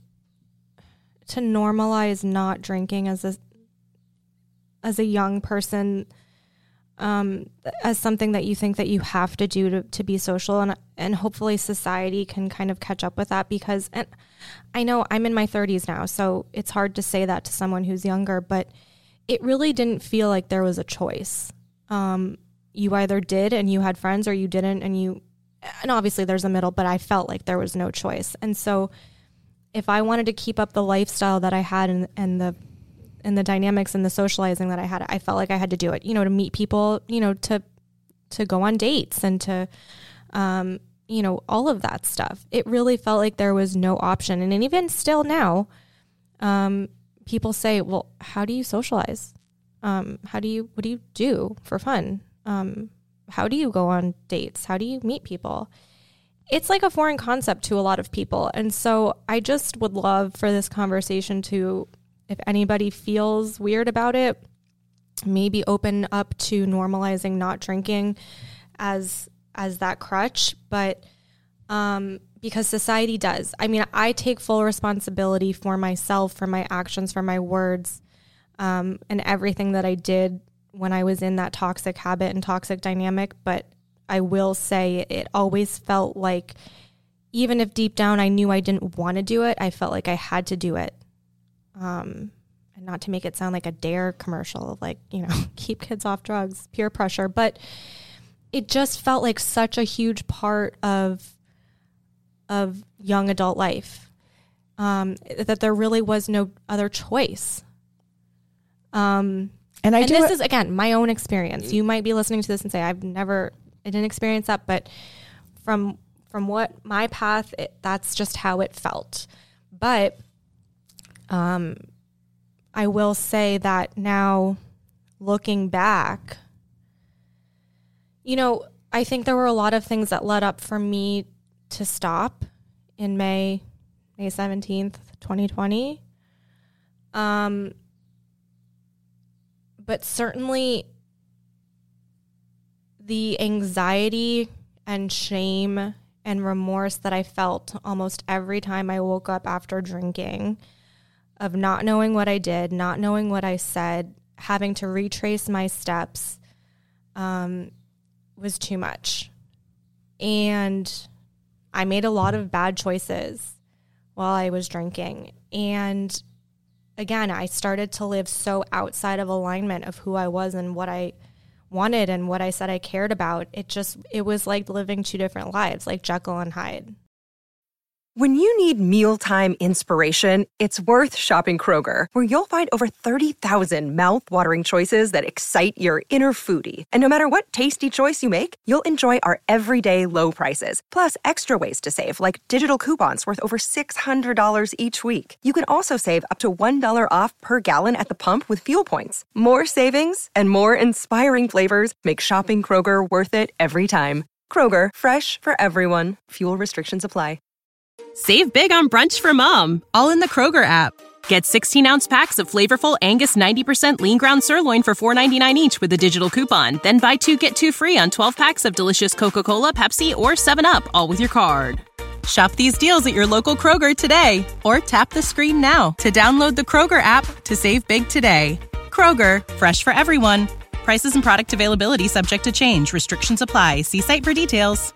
to normalize not drinking as a as a young person, um, as something that you think that you have to do to, to be social, and and hopefully society can kind of catch up with that, because and I know I'm in my thirties now, so it's hard to say that to someone who's younger, but it really didn't feel like there was a choice. Um, you either did and you had friends, or you didn't and you, and obviously there's a middle, but I felt like there was no choice. And so if I wanted to keep up the lifestyle that I had and, and the, and the dynamics and the socializing that I had, I felt like I had to do it, you know, to meet people, you know, to, to go on dates and to, um, you know, all of that stuff. It really felt like there was no option. And even still now, um, people say, well, how do you socialize? Um, how do you, what do you do for fun? Um, how do you go on dates? How do you meet people? It's like a foreign concept to a lot of people. And so I just would love for this conversation to, if anybody feels weird about it, maybe open up to normalizing not drinking as, as that crutch. But, um, because society does. I mean, I take full responsibility for myself, for my actions, for my words, um, and everything that I did when I was in that toxic habit and toxic dynamic. But I will say it always felt like, even if deep down I knew I didn't want to do it, I felt like I had to do it. Um, and not to make it sound like a DARE commercial, like, you know, keep kids off drugs, peer pressure. But it just felt like such a huge part of, of young adult life, um, that there really was no other choice. Um, And I and do this it- is, again, my own experience. You might be listening to this and say, I've never, I didn't experience that, but from from what my path, it, that's just how it felt. But um, I will say that now, looking back, you know, I think there were a lot of things that led up for me to stop in May, May seventeenth, twenty twenty. Um, but certainly the anxiety and shame and remorse that I felt almost every time I woke up after drinking, of not knowing what I did, not knowing what I said, having to retrace my steps, um, was too much. And I made a lot of bad choices while I was drinking. And again, I started to live so outside of alignment of who I was and what I wanted and what I said I cared about. It just, it was like living two different lives, like Jekyll and Hyde. When you need mealtime inspiration, it's worth shopping Kroger, where you'll find over thirty thousand mouth-watering choices that excite your inner foodie. And no matter what tasty choice you make, you'll enjoy our everyday low prices, plus extra ways to save, like digital coupons worth over six hundred dollars each week. You can also save up to one dollar off per gallon at the pump with fuel points. More savings and more inspiring flavors make shopping Kroger worth it every time. Kroger, fresh for everyone. Fuel restrictions apply. Save big on brunch for mom, all in the Kroger app. Get sixteen-ounce packs of flavorful Angus ninety percent lean ground sirloin for four ninety-nine each with a digital coupon. Then buy two, get two free on twelve packs of delicious Coca-Cola, Pepsi, or seven up, all with your card. Shop these deals at your local Kroger today, or tap the screen now to download the Kroger app to save big today. Kroger, fresh for everyone. Prices and product availability subject to change. Restrictions apply. See site for details.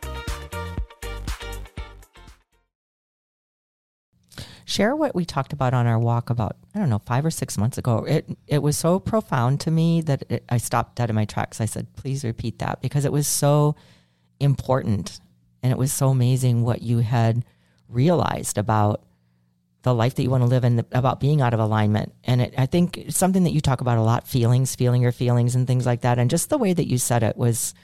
Share what we talked about on our walk about, I don't know, five or six months ago. It it was so profound to me that it, I stopped dead in my tracks. I said, please repeat that, because it was so important. And it was so amazing what you had realized about the life that you want to live and about being out of alignment. And it, I think it's something that you talk about a lot, feelings, feeling your feelings and things like that. And just the way that you said it was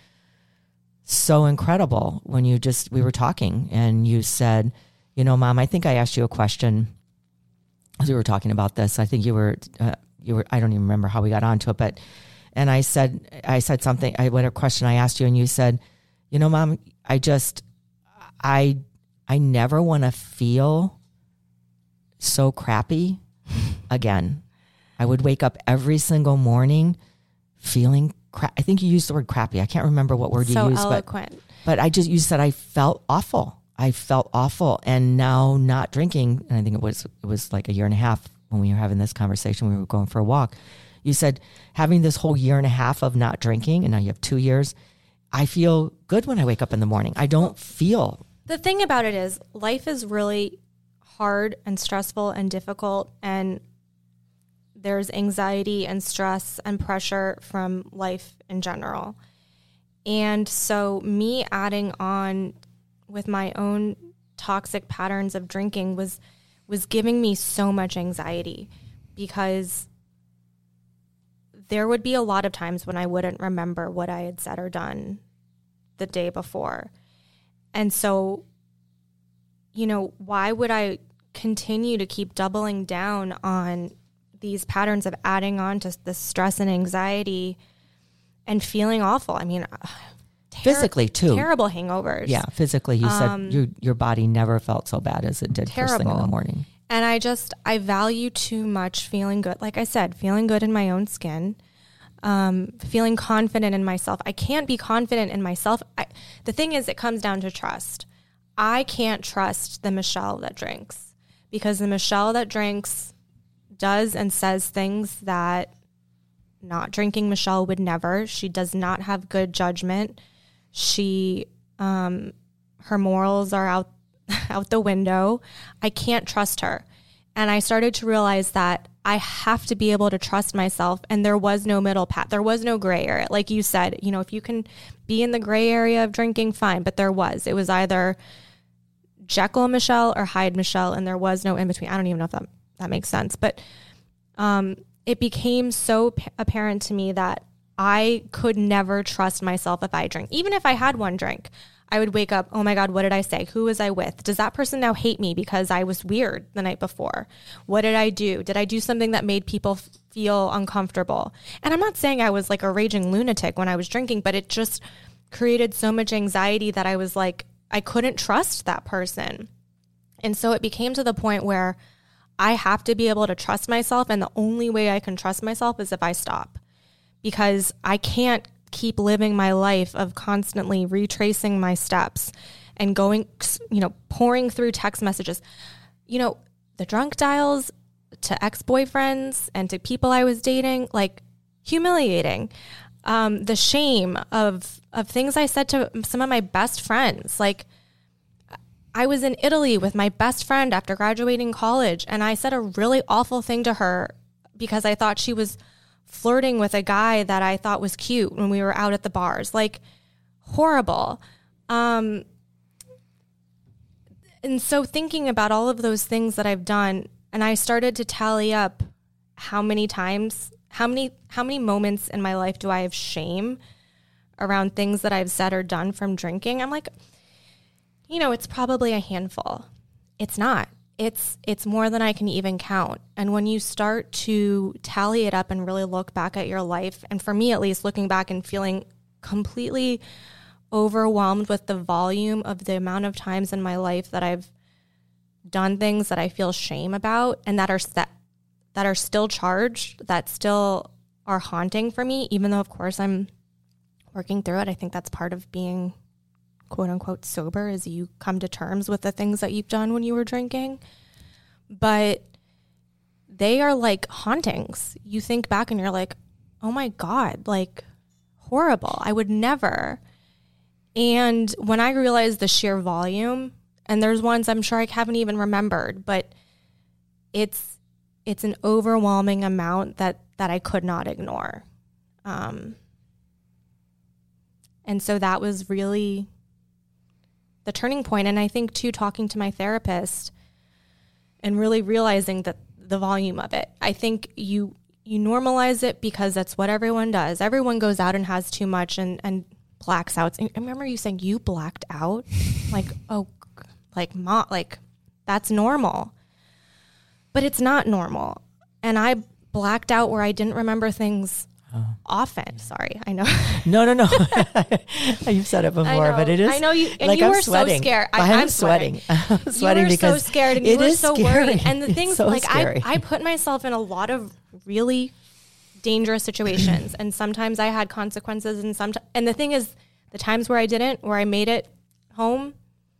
so incredible when you just, we were talking and you said, you know, Mom, I think I asked you a question as we were talking about this. I think you were, uh, you were, I don't even remember how we got onto it, but, and I said, I said something, I, what a question I asked you, and you said, you know, Mom, I just, I, I never want to feel so crappy again. I would wake up every single morning feeling crap. I think you used the word crappy. I can't remember what word so you used, eloquent. but, but I just, you said I felt awful. I felt awful. And now not drinking, and I think it was it was like a year and a half when we were having this conversation, we were going for a walk. You said having this whole year and a half of not drinking, and now you have two years, I feel good when I wake up in the morning. I don't feel. The thing about it is life is really hard and stressful and difficult, and there's anxiety and stress and pressure from life in general. And so me adding on with my own toxic patterns of drinking was was giving me so much anxiety, because there would be a lot of times when I wouldn't remember what I had said or done the day before. And so, you know, why would I continue to keep doubling down on these patterns of adding on to the stress and anxiety and feeling awful? I mean, Ter- physically too. Terrible hangovers. Yeah, physically. You Um, said your your body never felt so bad as it did first thing in the Terrible. morning. And I just, I value too much feeling good. Like I said, feeling good in my own skin, um, feeling confident in myself. I can't be confident in myself. I, the thing is, it comes down to trust. I can't trust the Michelle that drinks, because the Michelle that drinks does and says things that not drinking Michelle would never. She does not have good judgment. She, um, her morals are out, out the window. I can't trust her. And I started to realize that I have to be able to trust myself. And there was no middle path. There was no gray area. Like you said, you know, if you can be in the gray area of drinking, fine. But there was, it was either Jekyll Michelle or Hyde Michelle. And there was no in between. I don't even know if that, that makes sense. But, um, it became so p- apparent to me that I could never trust myself if I drink. Even if I had one drink, I would wake up, oh my God, what did I say? Who was I with? Does that person now hate me because I was weird the night before? What did I do? Did I do something that made people f- feel uncomfortable? And I'm not saying I was like a raging lunatic when I was drinking, but it just created so much anxiety that I was like, I couldn't trust that person. And so it became to the point where I have to be able to trust myself. And the only way I can trust myself is if I stop. Because I can't keep living my life of constantly retracing my steps and going, you know, pouring through text messages. You know, the drunk dials to ex-boyfriends and to people I was dating, like humiliating. Um, the shame of of things I said to some of my best friends. Like, I was in Italy with my best friend after graduating college, and I said a really awful thing to her because I thought she was flirting with a guy that I thought was cute when we were out at the bars. Like, horrible. Um, and so thinking about all of those things that I've done, and I started to tally up how many times, how many, how many moments in my life do I have shame around things that I've said or done from drinking. I'm like, you know, it's probably a handful. It's not. It's it's more than I can even count. And when you start to tally it up and really look back at your life, and for me at least, looking back and feeling completely overwhelmed with the volume of the amount of times in my life that I've done things that I feel shame about and that are set, that are still charged, that still are haunting for me, even though, of course, I'm working through it. I think that's part of being quote unquote sober as you come to terms with the things that you've done when you were drinking. But they are like hauntings. You think back and you're like, oh my God, like horrible. I would never. And when I realized the sheer volume, and there's ones I'm sure I haven't even remembered, but it's it's an overwhelming amount that, that I could not ignore. Um, and so that was really the turning point. And I think, too, talking to my therapist and really realizing that the volume of it, I think you you normalize it because that's what everyone does. Everyone goes out and has too much and, and blacks out. I remember you saying you blacked out. Like, oh, like, ma, like that's normal. But it's not normal. And I blacked out where I didn't remember things oh. often. Sorry, I know. No, no, no. You've said it before, but it is. I know you. And like you I'm were sweating. so scared. I, I'm, I'm sweating. sweating. I'm sweating you were because so scared and you were so scary. worried. And the it's things so like scary. I, I put myself in a lot of really dangerous situations, and sometimes I had consequences, and some. And the thing is, the times where I didn't, where I made it home,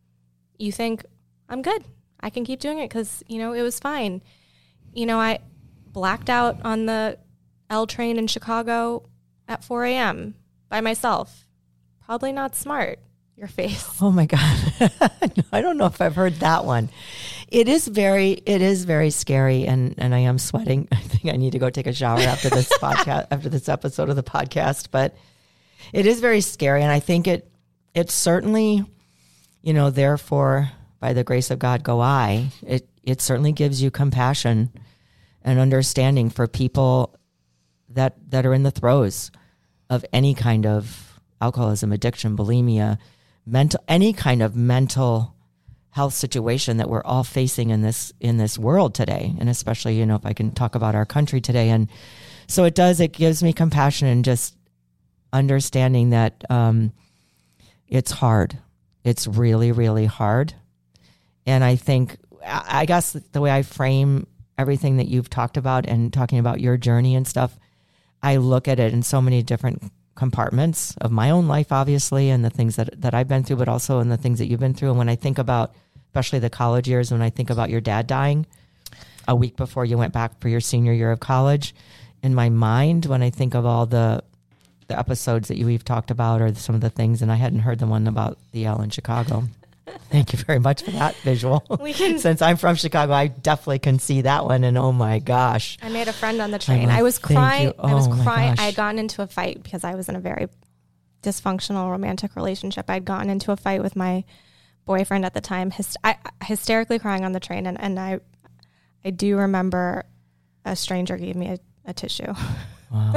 you think I'm good. I can keep doing it because you know it was fine. You know, I blacked out on the L train in Chicago at four a.m. by myself. Probably not smart. Your face. Oh my God. I don't know if I've heard that one. It is very, it is very scary, and, and I am sweating. I think I need to go take a shower after this podcast, after this episode of the podcast, but it is very scary. And I think it, it certainly, you know, therefore, by the grace of God, go I, it, it certainly gives you compassion and understanding for people that, that are in the throes of any kind of alcoholism, addiction, bulimia, mental, any kind of mental health situation that we're all facing in this, in this world today. And especially, you know, if I can talk about our country today. And so it does, it gives me compassion and just understanding that um, it's hard. It's really, really hard. And I think, I guess the way I frame everything that you've talked about and talking about your journey and stuff, I look at it in so many different compartments of my own life, obviously, and the things that, that I've been through, but also in the things that you've been through. And when I think about, especially the college years, when I think about your dad dying a week before you went back for your senior year of college, in my mind, when I think of all the the episodes that you we've talked about or some of the things, and I hadn't heard the one about the L in Chicago. Thank you very much for that visual. We can, Since I'm from Chicago, I definitely can see that one. And oh my gosh. I made a friend on the train. I was crying. Oh I was crying. I had gotten into a fight because I was in a very dysfunctional romantic relationship. I'd gotten into a fight with my boyfriend at the time, hyst- I, hysterically crying on the train. And, and I I do remember a stranger gave me a, a tissue. Wow.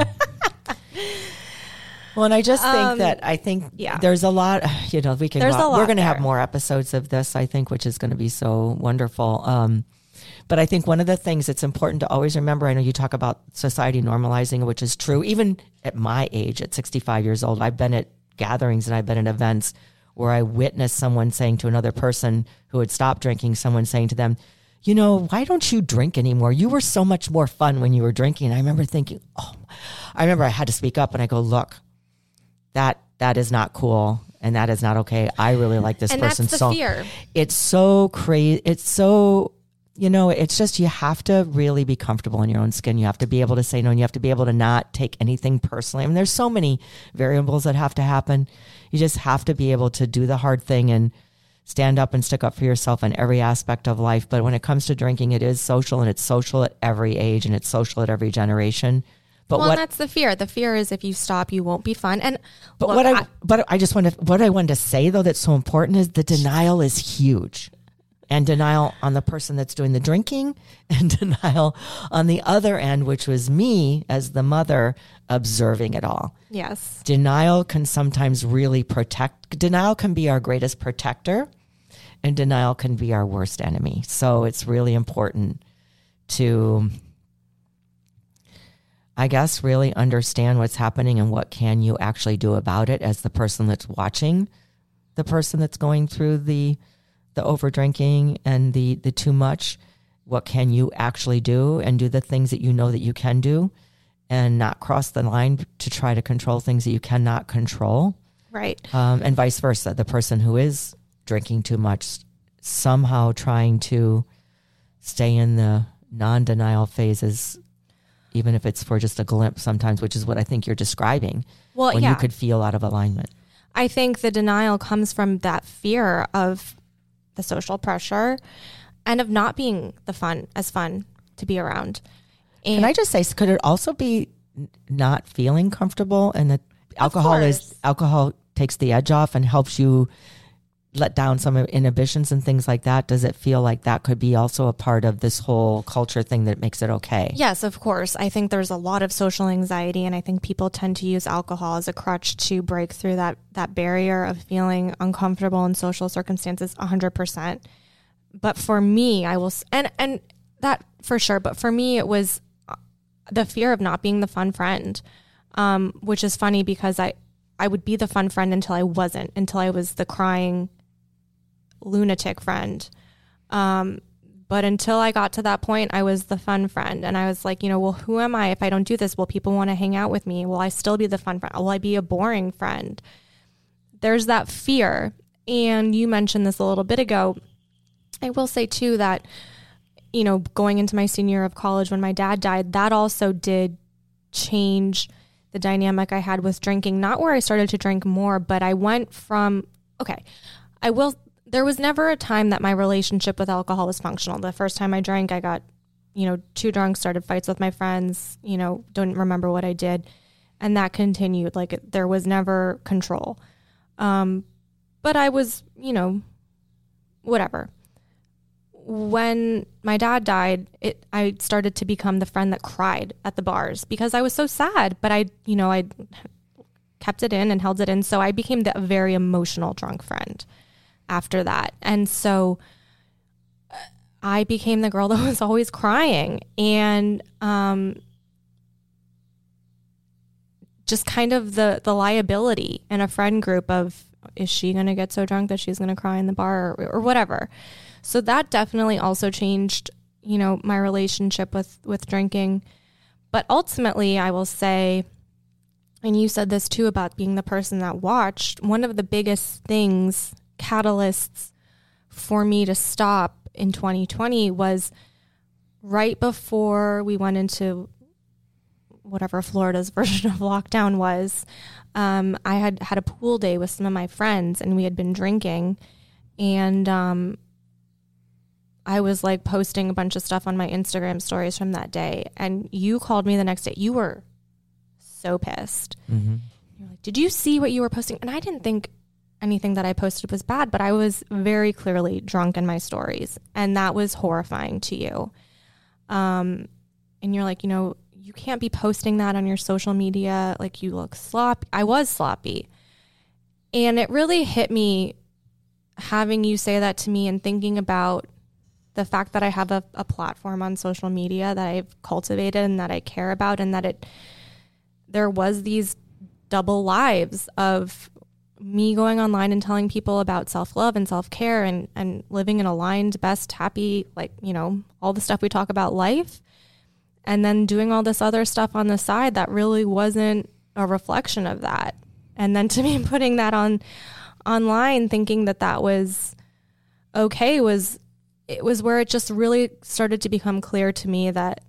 Well, and I just think um, that I think yeah. there's a lot, you know, we can, there's go, a lot we're going to there. have more episodes of this, I think, which is going to be so wonderful. Um, but I think one of the things that's important to always remember, I know you talk about society normalizing, which is true. Even at my age, at sixty-five years old, I've been at gatherings and I've been at events where I witnessed someone saying to another person who had stopped drinking, someone saying to them, you know, why don't you drink anymore? You were so much more fun when you were drinking. And I remember thinking, oh, I remember I had to speak up and I go, look, that that is not cool and that is not okay. I really like this and person. That's the so fear. It's so crazy. It's so, you know, it's just, you have to really be comfortable in your own skin. You have to be able to say no, and you have to be able to not take anything personally. I mean, there's so many variables that have to happen. You just have to be able to do the hard thing and stand up and stick up for yourself in every aspect of life. But when it comes to drinking, it is social, and it's social at every age, and it's social at every generation. But well, what, that's the fear. The fear is if you stop, you won't be fun. And but look, what I, I but I just want to what I wanted to say though that's so important is the denial is huge, and denial on the person that's doing the drinking, and denial on the other end, which was me as the mother observing it all. Yes, denial can sometimes really protect. Denial can be our greatest protector, and denial can be our worst enemy. So it's really important to, I guess, really understand what's happening and what can you actually do about it as the person that's watching the person that's going through the the over drinking and the, the too much. What can you actually do, and do the things that you know that you can do, and not cross the line to try to control things that you cannot control. Right. Um, and vice versa. The person who is drinking too much, somehow trying to stay in the non-denial phases, even if it's for just a glimpse sometimes, which is what I think you're describing, well, when yeah. you could feel out of alignment. I think the denial comes from that fear of the social pressure and of not being the fun as fun to be around. And Can I just say, could it also be not feeling comfortable, and that alcohol is alcohol takes the edge off and helps you let down some inhibitions and things like that? Does it feel like that could be also a part of this whole culture thing that makes it okay? Yes, of course. I think there's a lot of social anxiety, and I think people tend to use alcohol as a crutch to break through that that barrier of feeling uncomfortable in social circumstances one hundred percent. But for me, I will, and and that for sure, but for me, it was the fear of not being the fun friend, um, which is funny because I, I would be the fun friend until I wasn't, until I was the crying lunatic friend. Um, but until I got to that point, I was the fun friend. And I was like, you know, well, who am I if I don't do this? Will people want to hang out with me? Will I still be the fun friend? Will I be a boring friend? There's that fear. And you mentioned this a little bit ago. I will say too that, you know, going into my senior year of college when my dad died, that also did change the dynamic I had with drinking. Not where I started to drink more, but I went from, okay, I will, there was never a time that my relationship with alcohol was functional. The first time I drank, I got, you know, too drunk, started fights with my friends, you know, don't remember what I did. And that continued. Like it, there was never control. Um, but I was, you know, whatever. When my dad died, it, I started to become the friend that cried at the bars because I was so sad, but I, you know, I kept it in and held it in. So I became the very emotional drunk friend after that. And so I became the girl that was always crying and, um, just kind of the, the liability in a friend group of, is she going to get so drunk that she's going to cry in the bar or, or whatever. So that definitely also changed, you know, my relationship with, with drinking. But ultimately, I will say, and you said this too about being the person that watched, one of the biggest things, catalysts for me to stop in twenty twenty was right before we went into whatever Florida's version of lockdown was. Um, I had had a pool day with some of my friends and we had been drinking, and um, I was like posting a bunch of stuff on my Instagram stories from that day. And you called me the next day. You were so pissed. Mm-hmm. You're like, did you see what you were posting? And I didn't think anything that I posted was bad, but I was very clearly drunk in my stories. And that was horrifying to you. Um, and you're like, you know, you can't be posting that on your social media. Like, you look sloppy. I was sloppy. And it really hit me having you say that to me and thinking about the fact that I have a, a platform on social media that I've cultivated and that I care about, and that it, there was these double lives of me going online and telling people about self-love and self-care and, and living an aligned, best, happy, like, you know, all the stuff we talk about life. And then doing all this other stuff on the side that really wasn't a reflection of that. And then to me putting that on online, thinking that that was okay, was, it was where it just really started to become clear to me that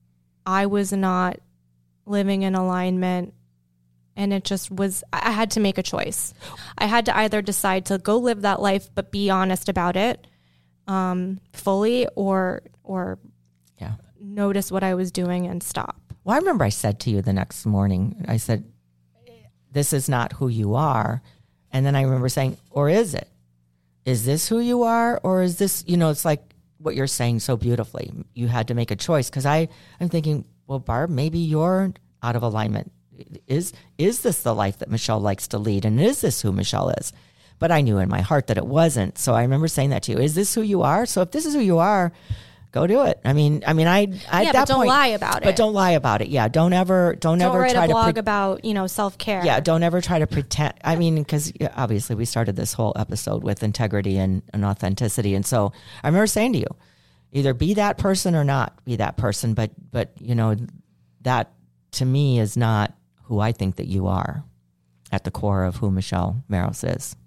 I was not living in alignment. And it just was, I had to make a choice. I had to either decide to go live that life, but be honest about it um, fully, or, or yeah. notice what I was doing and stop. Well, I remember I said to you the next morning, I said, this is not who you are. And then I remember saying, or is it? Is this who you are? Or is this, you know, it's like what you're saying so beautifully. You had to make a choice. Because I, I'm thinking, well, Barb, maybe you're out of alignment. Is is this the life that Michelle likes to lead? And is this who Michelle is? But I knew in my heart that it wasn't. So I remember saying that to you. Is this who you are? So if this is who you are, go do it. I mean, I mean, I, I yeah, at that but don't point, lie about it. But don't lie about it. Yeah, don't ever, don't, don't ever write try a blog to pre- about, you know, self-care. Yeah, don't ever try to pretend. I mean, because obviously we started this whole episode with integrity and, and authenticity, and so I remember saying to you, either be that person or not be that person. But but you know, that to me is not who I think that you are. at the core of who Michelle Maros is.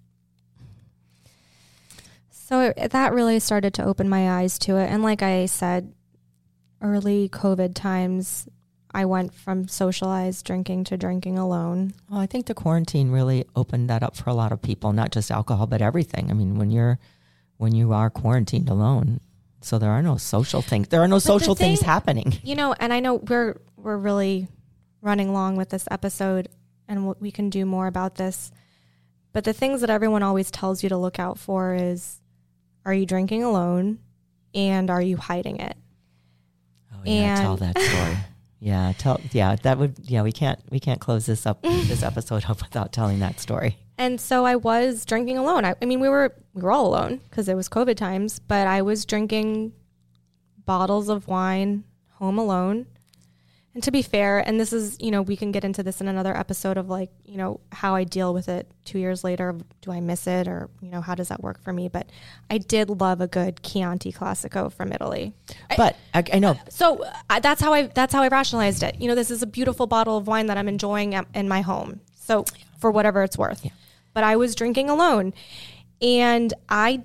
So it, that really started to open my eyes to it. And like I said, early COVID times, I went from socialized drinking to drinking alone. Well, I think the quarantine really opened that up for a lot of people, not just alcohol, but everything. I mean, when you're, when you are quarantined alone, so there are no social things. There are no but social thing, things happening. You know, and I know we're, we're really running long with this episode, and we can do more about this. But the things that everyone always tells you to look out for is, are you drinking alone, and are you hiding it? Oh yeah, and tell that story. Yeah, tell. Yeah, that would. Yeah, we can't. We can't close this up. This episode up without telling that story. And so I was drinking alone. I, I mean, we were we were all alone because it was COVID times. But I was drinking bottles of wine home alone. And to be fair, and this is, you know, we can get into this in another episode of like, you know, how I deal with it two years later. Do I miss it, or, you know, how does that work for me? But I did love a good Chianti Classico from Italy. But I, I know. So I, that's how I that's how I rationalized it. You know, this is a beautiful bottle of wine that I'm enjoying at, in my home. So for whatever it's worth. Yeah. But I was drinking alone, and I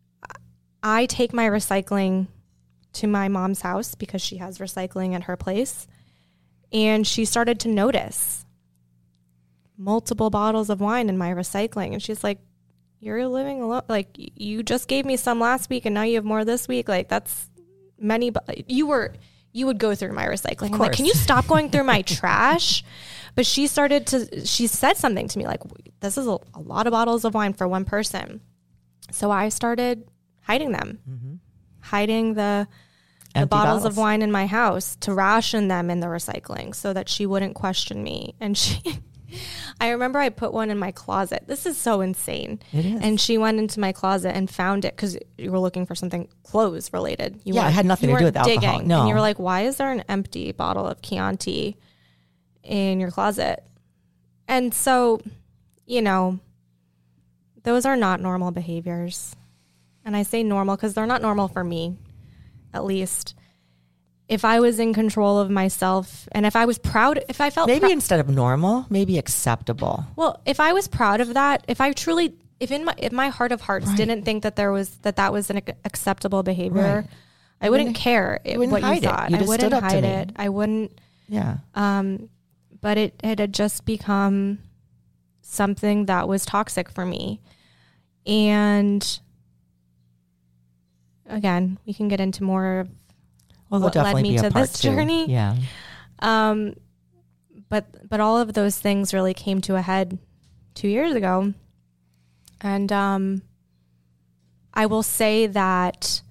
I take my recycling to my mom's house because she has recycling at her place. And she started to notice multiple bottles of wine in my recycling. And she's like, you're living alone. Like, you just gave me some last week and now you have more this week. Like, that's many. Bo- you were, you would go through my recycling. I'm like, can you stop going through my trash? But she started to, she said something to me like, this is a, a lot of bottles of wine for one person. So I started hiding them, mm-hmm. hiding the... the Empty bottles, bottles of wine in my house to ration them in the recycling so that she wouldn't question me. And she, I remember I put one in my closet. This is so insane. It is. And she went into my closet and found it because you were looking for something clothes related. You yeah, it had nothing to do with digging, alcohol. No. And you were like, why is there an empty bottle of Chianti in your closet? And so, you know, those are not normal behaviors. And I say normal because they're not normal for me. At least if I was in control of myself, and if I was proud, if I felt maybe prou- instead of normal, maybe acceptable. Well, if I was proud of that, if I truly, if in my, if my heart of hearts right. didn't think that there was, that that was an acceptable behavior, right. I wouldn't, wouldn't care you wouldn't what you thought. You I wouldn't hide me. it. I wouldn't. Yeah. Um, but it, it had just become something that was toxic for me. And again, we can get into more of well, what led me to this two. journey. Yeah. Um, but but all of those things really came to a head two years ago. And um, I will say that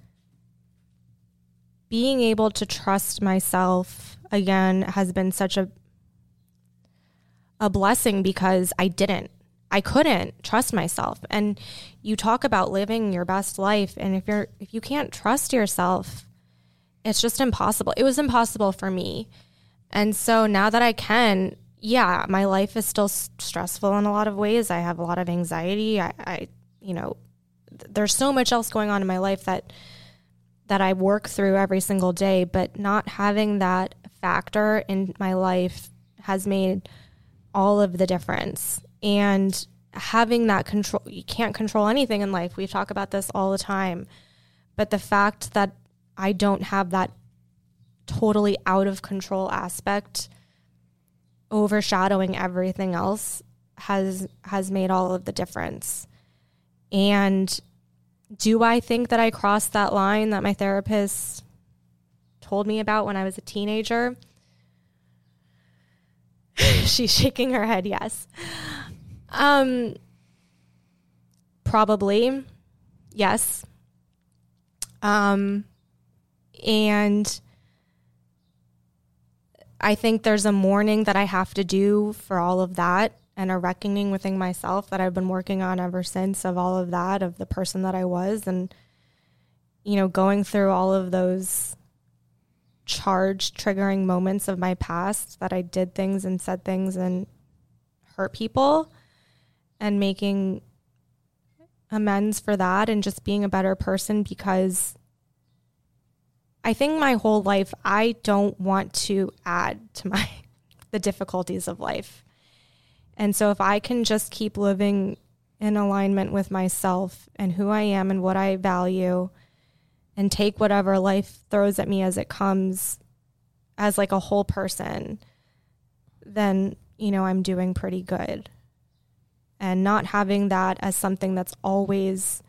being able to trust myself again has been such a a blessing because I didn't. I couldn't trust myself. And you talk about living your best life. And if you're, if you can't trust yourself, it's just impossible. It was impossible for me. And so now that I can, yeah, my life is still s- stressful in a lot of ways. I have a lot of anxiety. I, I, you know, th- there's so much else going on in my life that, that I work through every single day, but not having that factor in my life has made all of the difference. And having that control, you can't control anything in life. We talk about this all the time. But the fact that I don't have that totally out of control aspect overshadowing everything else has has made all of the difference. And do I think that I crossed that line that my therapist told me about when I was a teenager? She's shaking her head, yes. Um, probably, yes. Um, and I think there's a mourning that I have to do for all of that, and a reckoning within myself that I've been working on ever since, of all of that, of the person that I was, and, you know, going through all of those charged, triggering moments of my past that I did things and said things and hurt people, and making amends for that and just being a better person, because I think my whole life I don't want to add to my the difficulties of life. And so if I can just keep living in alignment with myself and who I am and what I value, and take whatever life throws at me as it comes as like a whole person, then, you know, I'm doing pretty good. And not having that as something that's always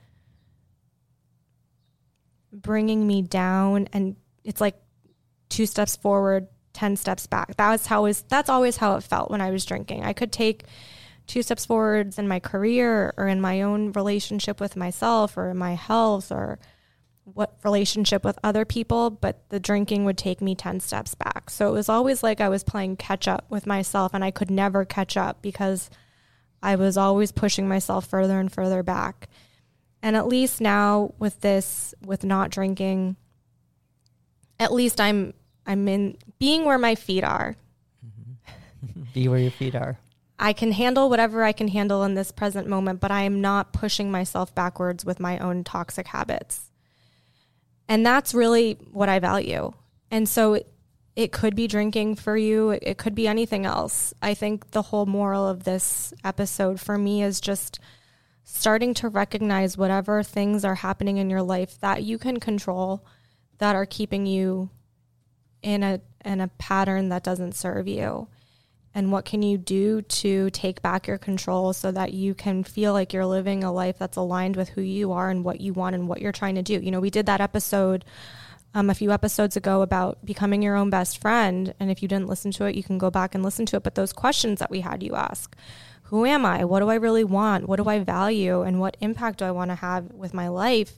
bringing me down, and it's like two steps forward, ten steps back. That was how is that's always how it felt when I was drinking. I could take two steps forwards in my career or in my own relationship with myself or in my health or what relationship with other people, but the drinking would take me ten steps back. So it was always like I was playing catch up with myself, and I could never catch up because I was always pushing myself further and further back. And at least now with this, with not drinking, at least I'm I'm in being where my feet are. Mm-hmm. Be where your feet are. I can handle whatever I can handle in this present moment, but I am not pushing myself backwards with my own toxic habits. And that's really what I value. And so it, it could be drinking for you. It, it could be anything else. I think the whole moral of this episode for me is just starting to recognize whatever things are happening in your life that you can control, that are keeping you in a in a pattern that doesn't serve you. And what can you do to take back your control so that you can feel like you're living a life that's aligned with who you are and what you want and what you're trying to do. You know, we did that episode um, a few episodes ago about becoming your own best friend. And if you didn't listen to it, you can go back and listen to it. But those questions that we had you ask, who am I? What do I really want? What do I value? And what impact do I want to have with my life?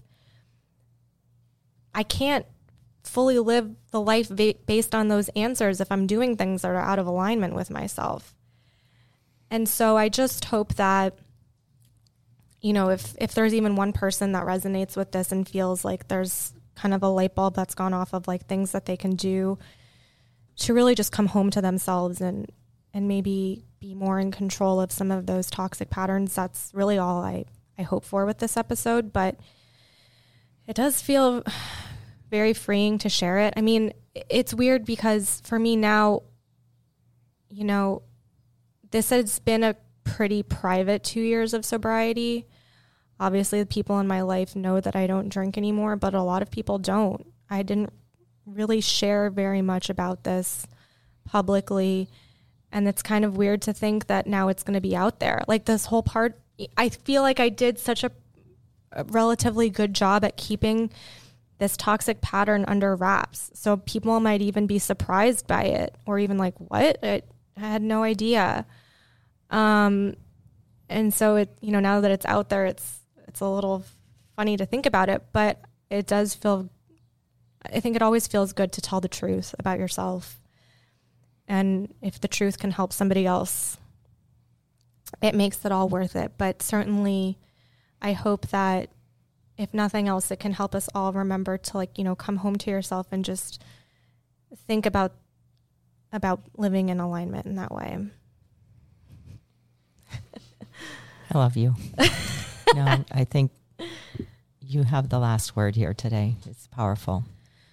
I can't fully live the life ba- based on those answers if I'm doing things that are out of alignment with myself. And so I just hope that, you know, if, if there's even one person that resonates with this and feels like there's kind of a light bulb that's gone off of like things that they can do to really just come home to themselves and, and maybe be more in control of some of those toxic patterns, that's really all I, I hope for with this episode. But it does feel very freeing to share it. I mean, it's weird because for me now, you know, this has been a pretty private two years of sobriety. Obviously, the people in my life know that I don't drink anymore, but a lot of people don't. I didn't really share very much about this publicly, and it's kind of weird to think that now it's going to be out there. Like this whole part, I feel like I did such a, a relatively good job at keeping this toxic pattern under wraps. So people might even be surprised by it or even like, what? I, I had no idea. Um, and so it, you know, now that it's out there, it's, it's a little funny to think about it, but it does feel, I think it always feels good to tell the truth about yourself. And if the truth can help somebody else, it makes it all worth it. But certainly I hope that if nothing else, it can help us all remember to, like, you know, come home to yourself and just think about about living in alignment in that way. I love you. No, I think you have the last word here today. It's powerful.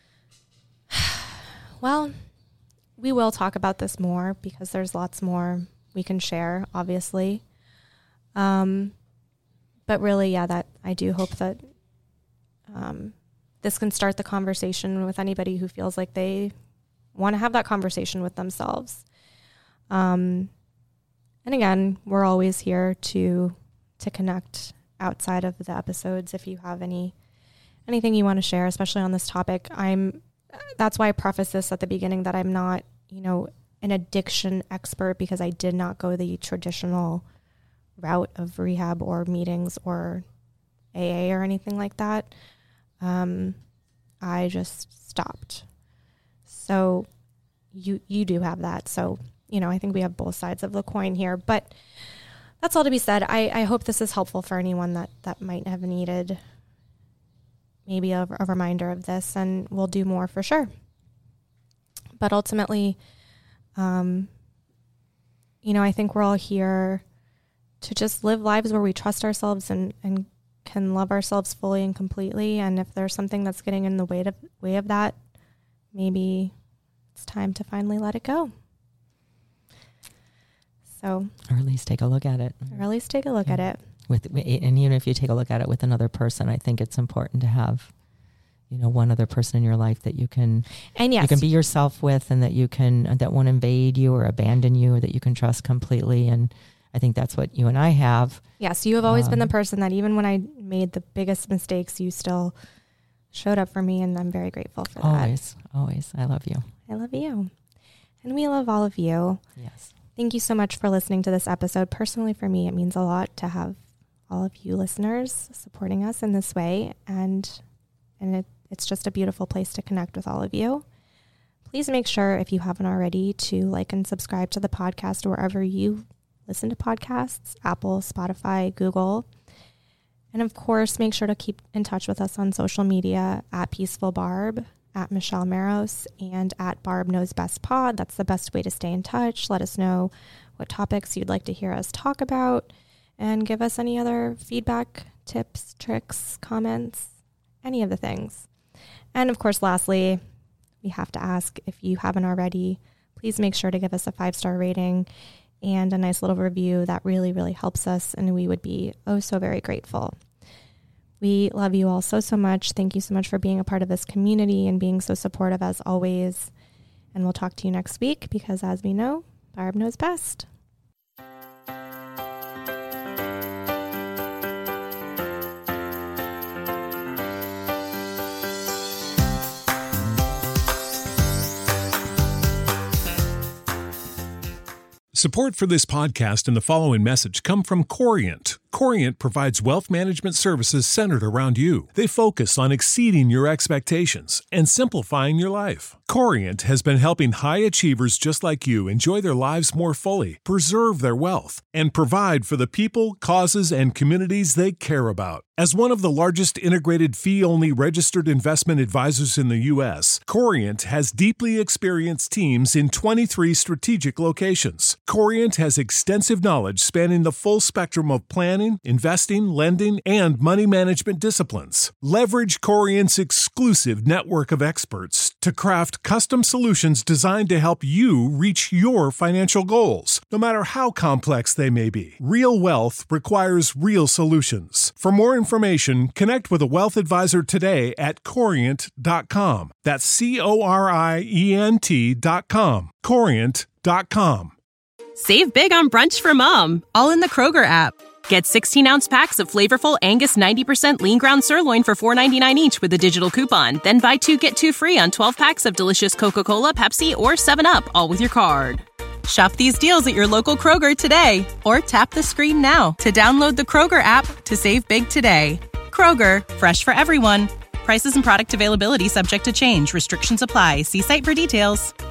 Well, we will talk about this more because there's lots more we can share, obviously. Um, but really, yeah, that I do hope that um, this can start the conversation with anybody who feels like they want to have that conversation with themselves. Um, and again, we're always here to to connect outside of the episodes. If you have any anything you want to share, especially on this topic, I'm. That's why I preface this at the beginning that I'm not, you know, an addiction expert because I did not go the traditional route of rehab or meetings or A A or anything like that. Um, I just stopped. So you you do have that. So, you know, I think we have both sides of the coin here. But that's all to be said. I, I hope this is helpful for anyone that, that might have needed maybe a, a reminder of this, and we'll do more for sure. But ultimately, um, you know, I think we're all here to just live lives where we trust ourselves and, and can love ourselves fully and completely. And if there's something that's getting in the way of, way of that, maybe it's time to finally let it go. So, or at least take a look at it. Or at least take a look yeah. at it. With, and even if you take a look at it with another person, I think it's important to have, you know, one other person in your life that you can, and yes, you can be yourself with, and that you can, that won't invade you or abandon you, or that you can trust completely. And I think that's what you and I have. Yes, you have always um, been the person that even when I made the biggest mistakes, you still showed up for me, and I'm very grateful for that. Always, always. I love you. I love you. And we love all of you. Yes. Thank you so much for listening to this episode. Personally, for me, it means a lot to have all of you listeners supporting us in this way. And and it, it's just a beautiful place to connect with all of you. Please make sure, if you haven't already, to like and subscribe to the podcast wherever you listen to podcasts, Apple, Spotify, Google. And of course, make sure to keep in touch with us on social media at Peaceful Barb, at Michelle Maros, and at Barb Knows Best Pod. That's the best way to stay in touch. Let us know what topics you'd like to hear us talk about, and give us any other feedback, tips, tricks, comments, any of the things. And of course, lastly, we have to ask, if you haven't already, please make sure to give us a five-star rating and a nice little review. That really, really helps us, and we would be oh so very grateful. We love you all so, so much. Thank you so much for being a part of this community and being so supportive as always. And we'll talk to you next week, because as we know, Barb knows best. Support for this podcast and the following message come from Corient. Corient provides wealth management services centered around you. They focus on exceeding your expectations and simplifying your life. Corient has been helping high achievers just like you enjoy their lives more fully, preserve their wealth, and provide for the people, causes, and communities they care about. As one of the largest integrated fee-only registered investment advisors in the U S, Corient has deeply experienced teams in twenty-three strategic locations. Corient has extensive knowledge spanning the full spectrum of planning, investing, lending, and money management disciplines. Leverage Corient's exclusive network of experts to craft custom solutions designed to help you reach your financial goals, no matter how complex they may be. Real wealth requires real solutions. For more information, connect with a wealth advisor today at corient dot com. That's C O R I E N T dot com. corient dot com. Save big on brunch for mom, all in the Kroger app. Get sixteen-ounce packs of flavorful Angus ninety percent lean ground sirloin for four ninety-nine each with a digital coupon. Then buy two, get two free on twelve packs of delicious Coca-Cola, Pepsi, or seven up, all with your card. Shop these deals at your local Kroger today, or tap the screen now to download the Kroger app to save big today. Kroger, fresh for everyone. Prices and product availability subject to change. Restrictions apply. See site for details.